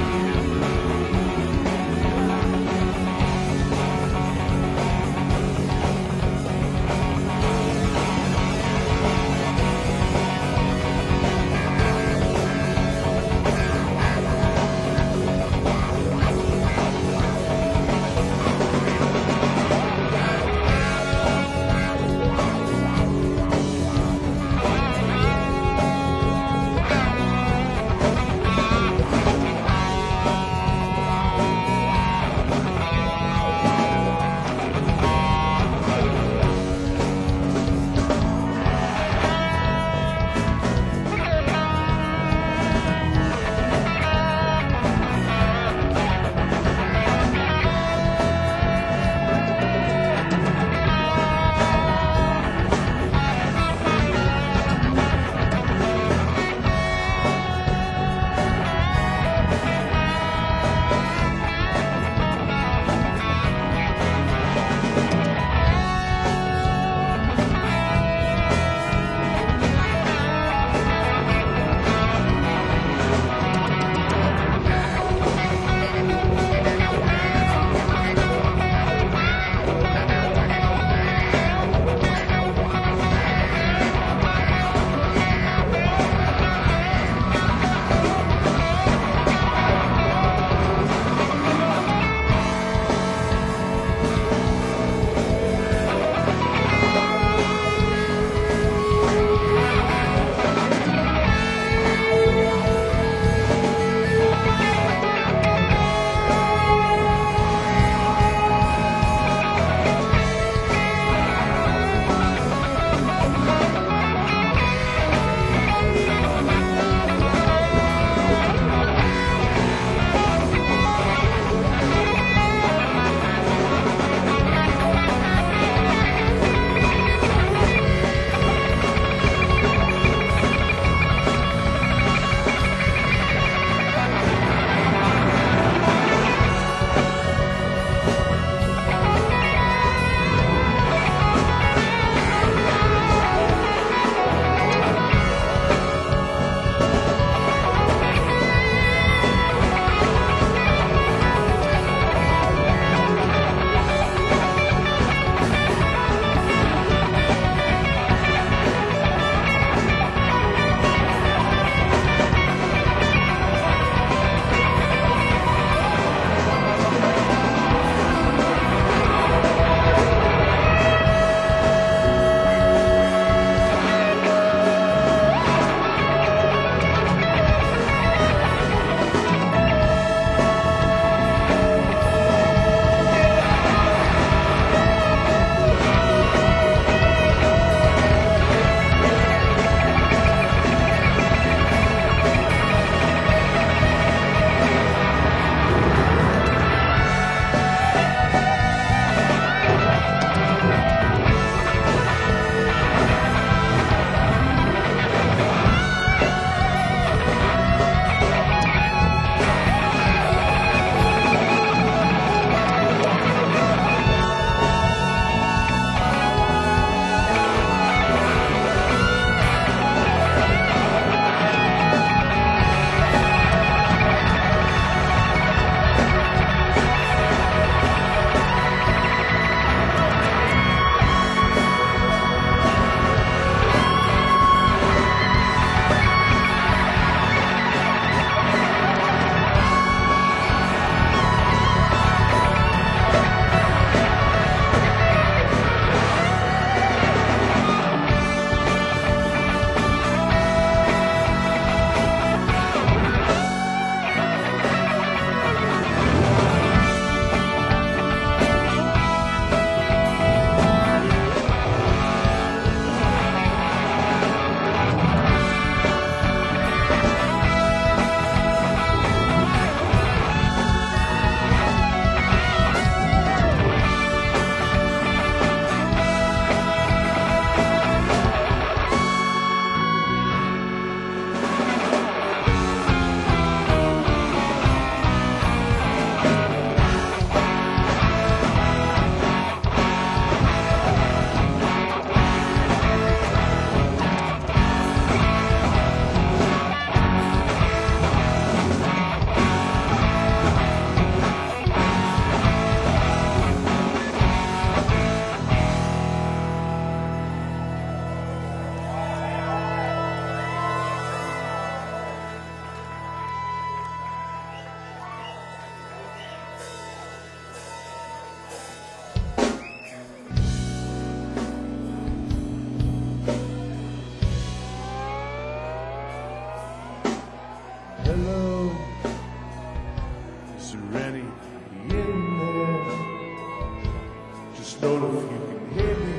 Is there any in there? Just know if you can hear me.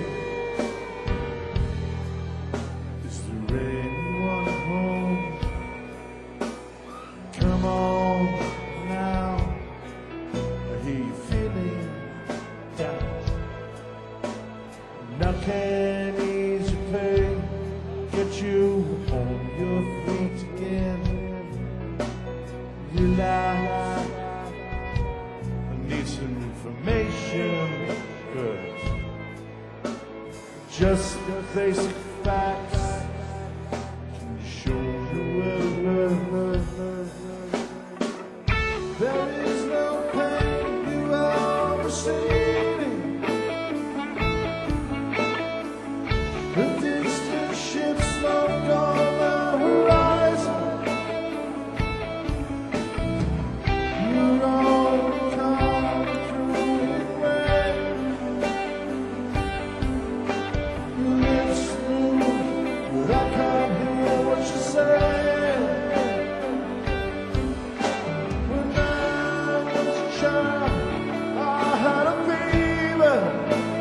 Is there anyone at home? Come on now. I hear you feeling down. Now can ease your pain, get you on your feet again. You lie, I need some information first. Just the basic facts. Can you show me where there is no pain you are receiving? The distant ships float on the horizon. You're all coming through in rain. Your lips move, but I can't hear what you're saying. When I was a child, I had a fever.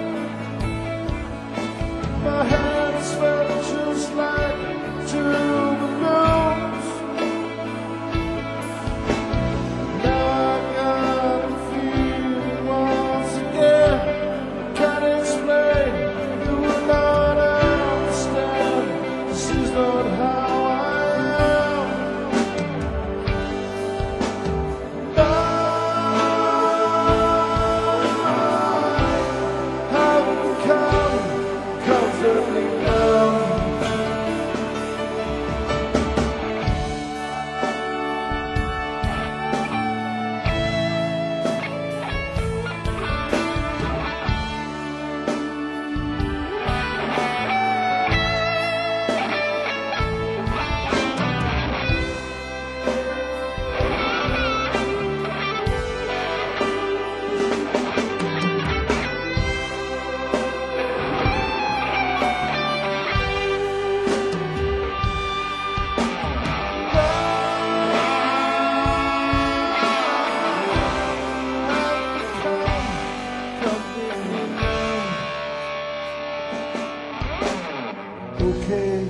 My hands felt just like two balloons. Now I got a feeling once again. I can't explain, you will not understand. This is not how I am. I have become comfortably numb. Okay,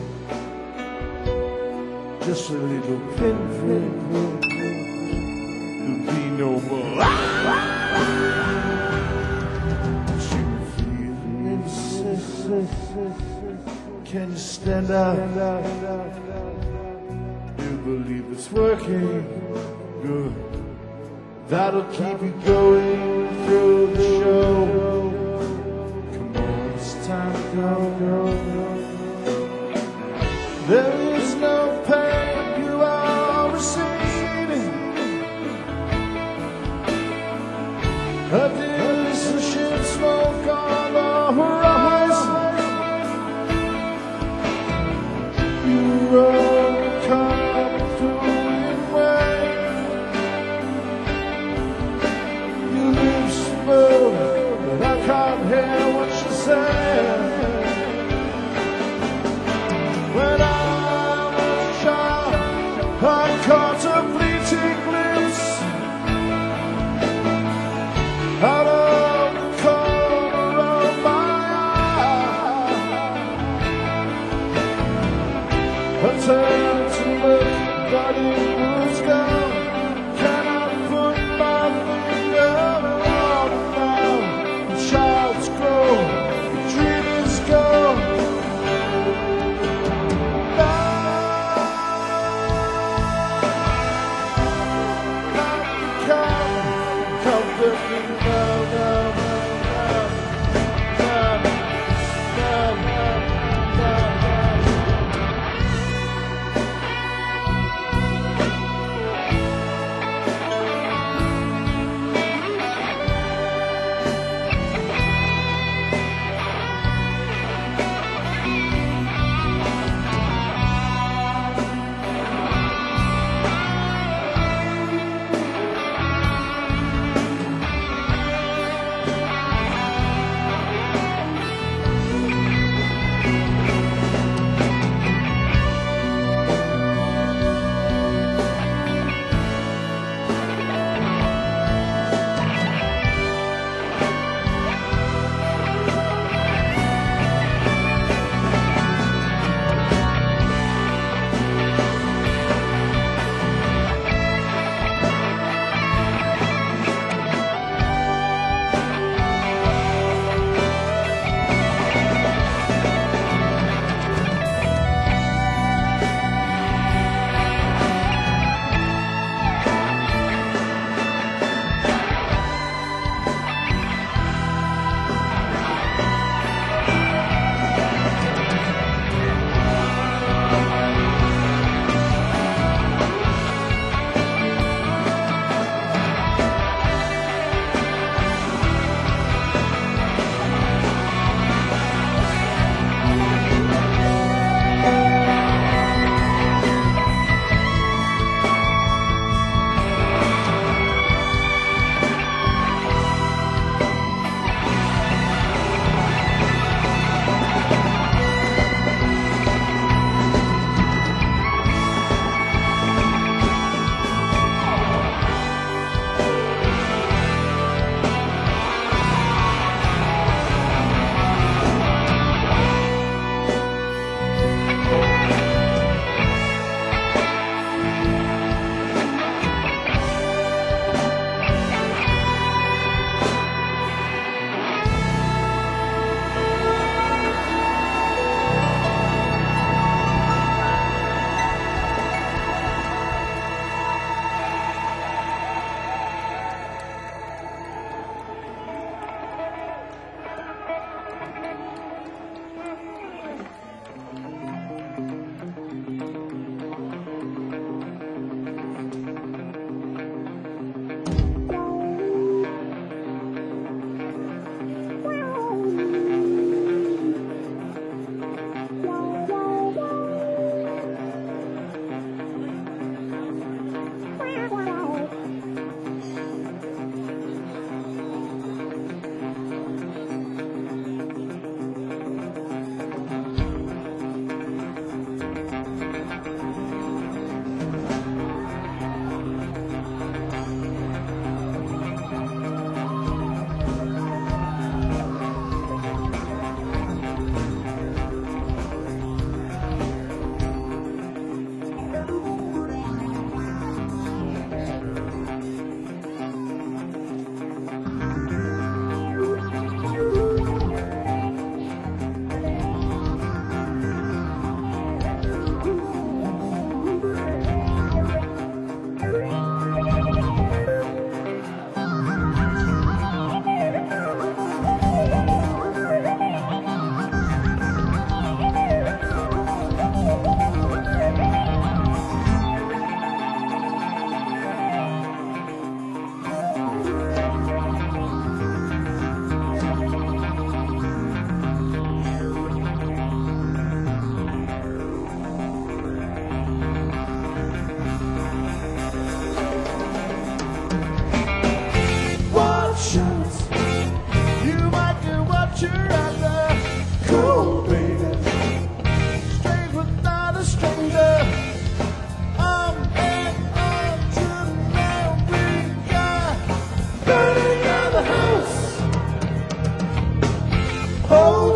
just a little pinprick. There'll be no more. But you feeling sick? Can you stand up? You believe it's working? Good. That'll keep you going through the show. Come on, it's time to go, go, go. There is no pain you are receiving. A distant ship smoke on the horizon. You all come through in rain. Your lips move,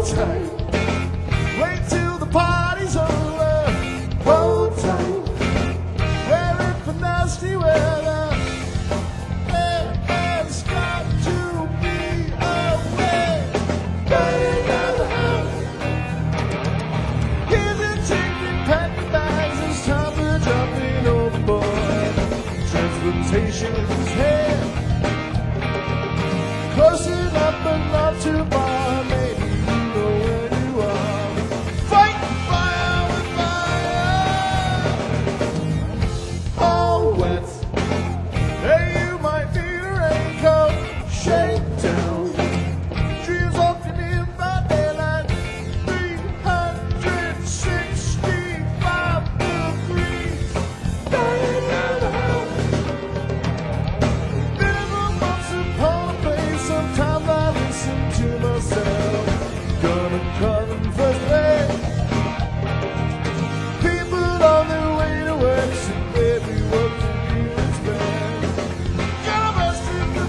hold tight. Wait till the party's over. Hold tight. Wear it for nasty weather. It's got to be a way. Burning down the house. Here's a ticket, pack your bags. It's time for jumping overboard. Transportation is here. Close enough but not too far. Maybe you know where you are. Fight fire with fire. All wet. Hey, you might need a raincoat. Shake down. Dreams off your knee by daylight. three hundred sixty-five degrees. Burning down the house. Never once upon a place. Sometimes I listen to myself. Gonna call them first thing. People on their way to work. So baby, what do you expect? Got a rest in the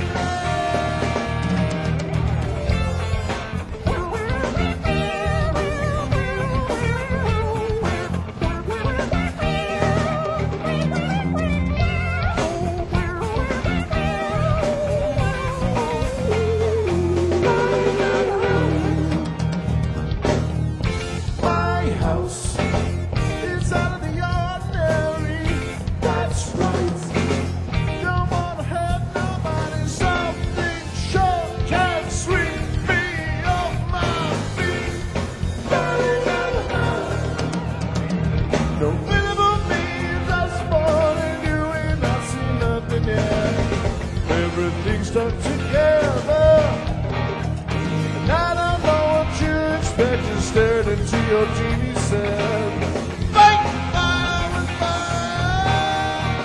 My house is out of the ordinary. That's right. Don't wanna hurt nobody. Something sure can sweep me off my feet. Burning down the house. No minimum means I was born and you ain't not seen nothing yet. Everything's stuck together. And I don't know what you expect. Just stared into your T V set. Fight fire with fire.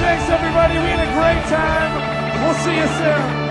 Thanks, everybody. We had a great time. We'll see you soon.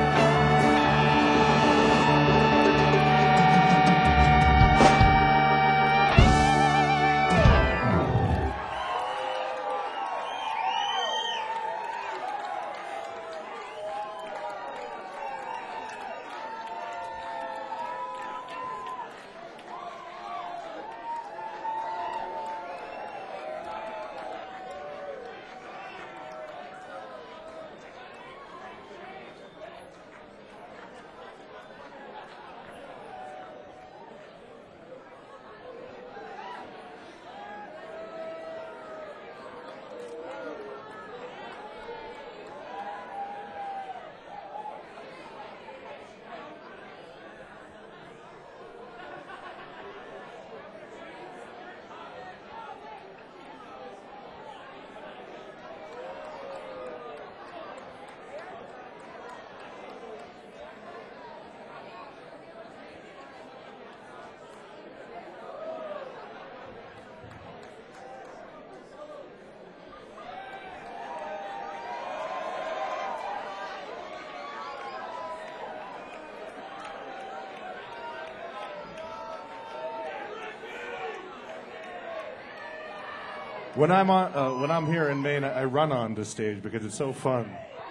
When I'm on, uh, when I'm here in Maine, I run on the stage because it's so fun.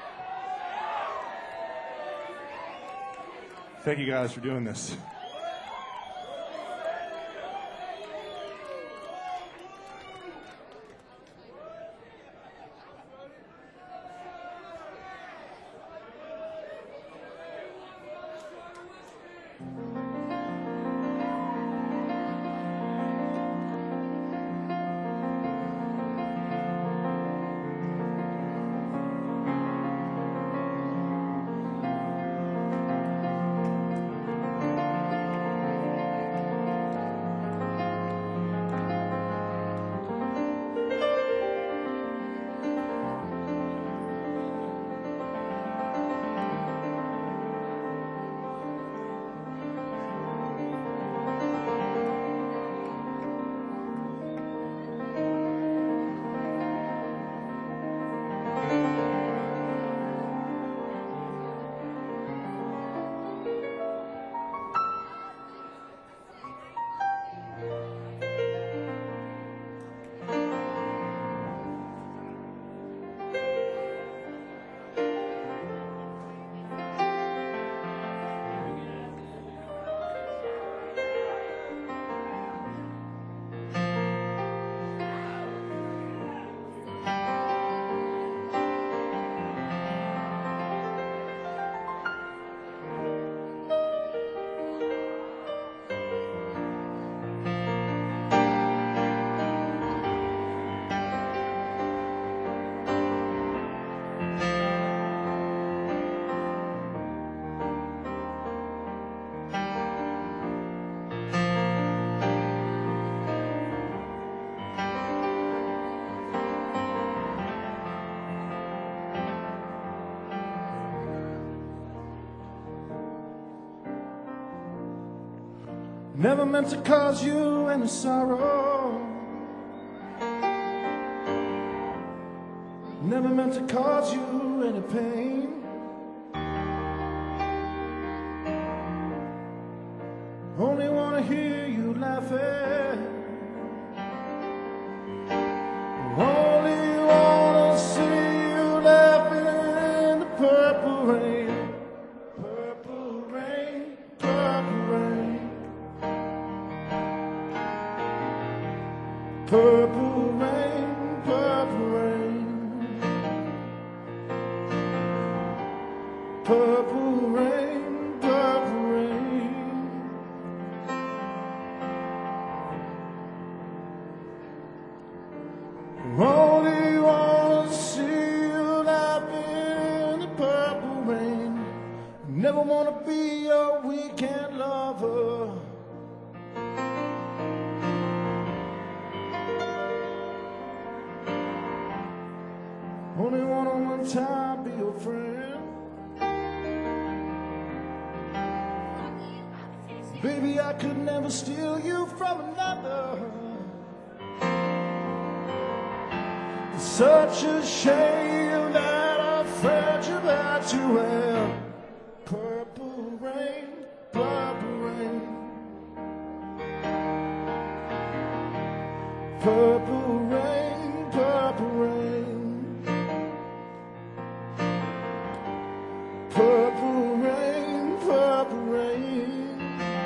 Thank you guys for doing this. Never meant to cause you any sorrow. Never meant to cause you any pain. Only wanna hear you laughing. Only wanna see you laughing in the purple rain. Purple rain, purple rain. Purple rain, purple rain. Purple rain, purple rain. Only want to see you laughing in the purple rain. Never want to be your weekend lover. Only want to one time be your friend. Baby, I could never steal you from another. Such a shame that I felt you that you were purple rain, purple rain, purple rain, purple rain, purple rain, purple rain.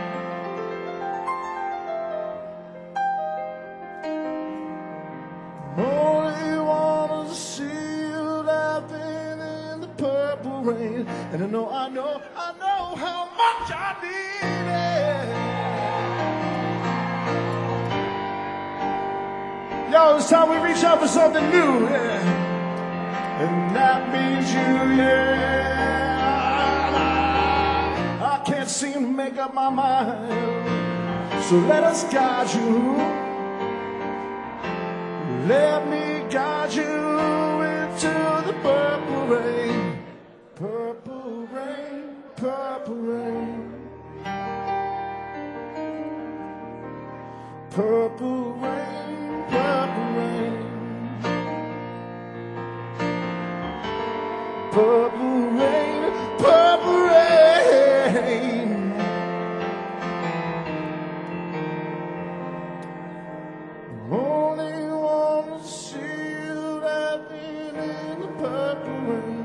Only wanna see you laughing in the purple rain, and I know, I know, I know how much I need it. Yo, it's time we reach out for something new, yeah. And that means you, yeah. I can't seem to make up my mind, so let us guide you. Let me guide you into the purple rain, purple rain, purple rain, purple rain, purple rain, purple rain, purple rain. Only wanna see you laughing in the purple rain.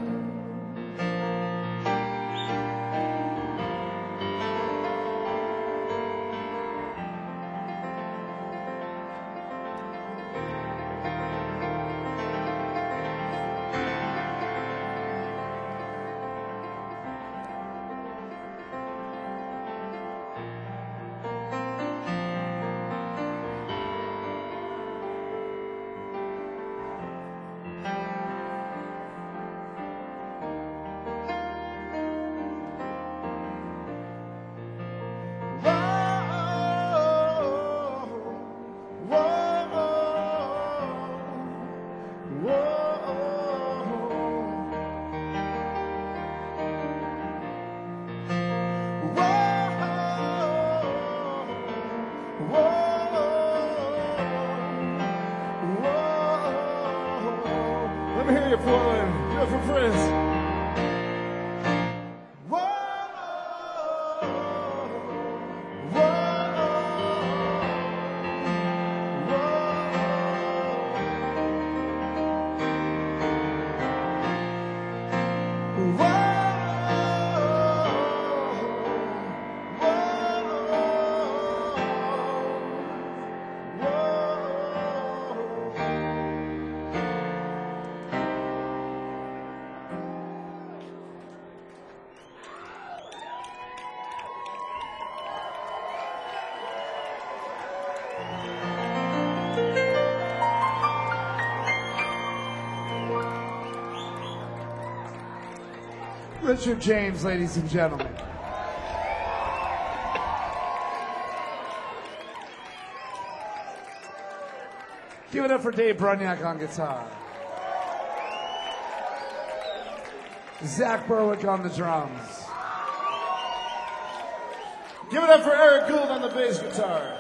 Let me hear you, Portland. Do it for Prince. Richard James, ladies and gentlemen. Give it up for Dave Bruniak on guitar. Zach Berwick on the drums. Give it up for Eric Gould on the bass guitar.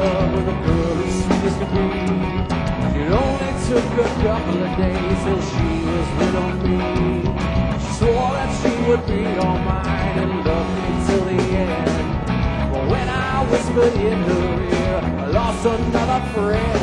love with a girl as sweet as could be. It only took a couple of days till she was rid of me. She swore that she would be all mine and love me till the end. But when I whispered in her ear, I lost another friend.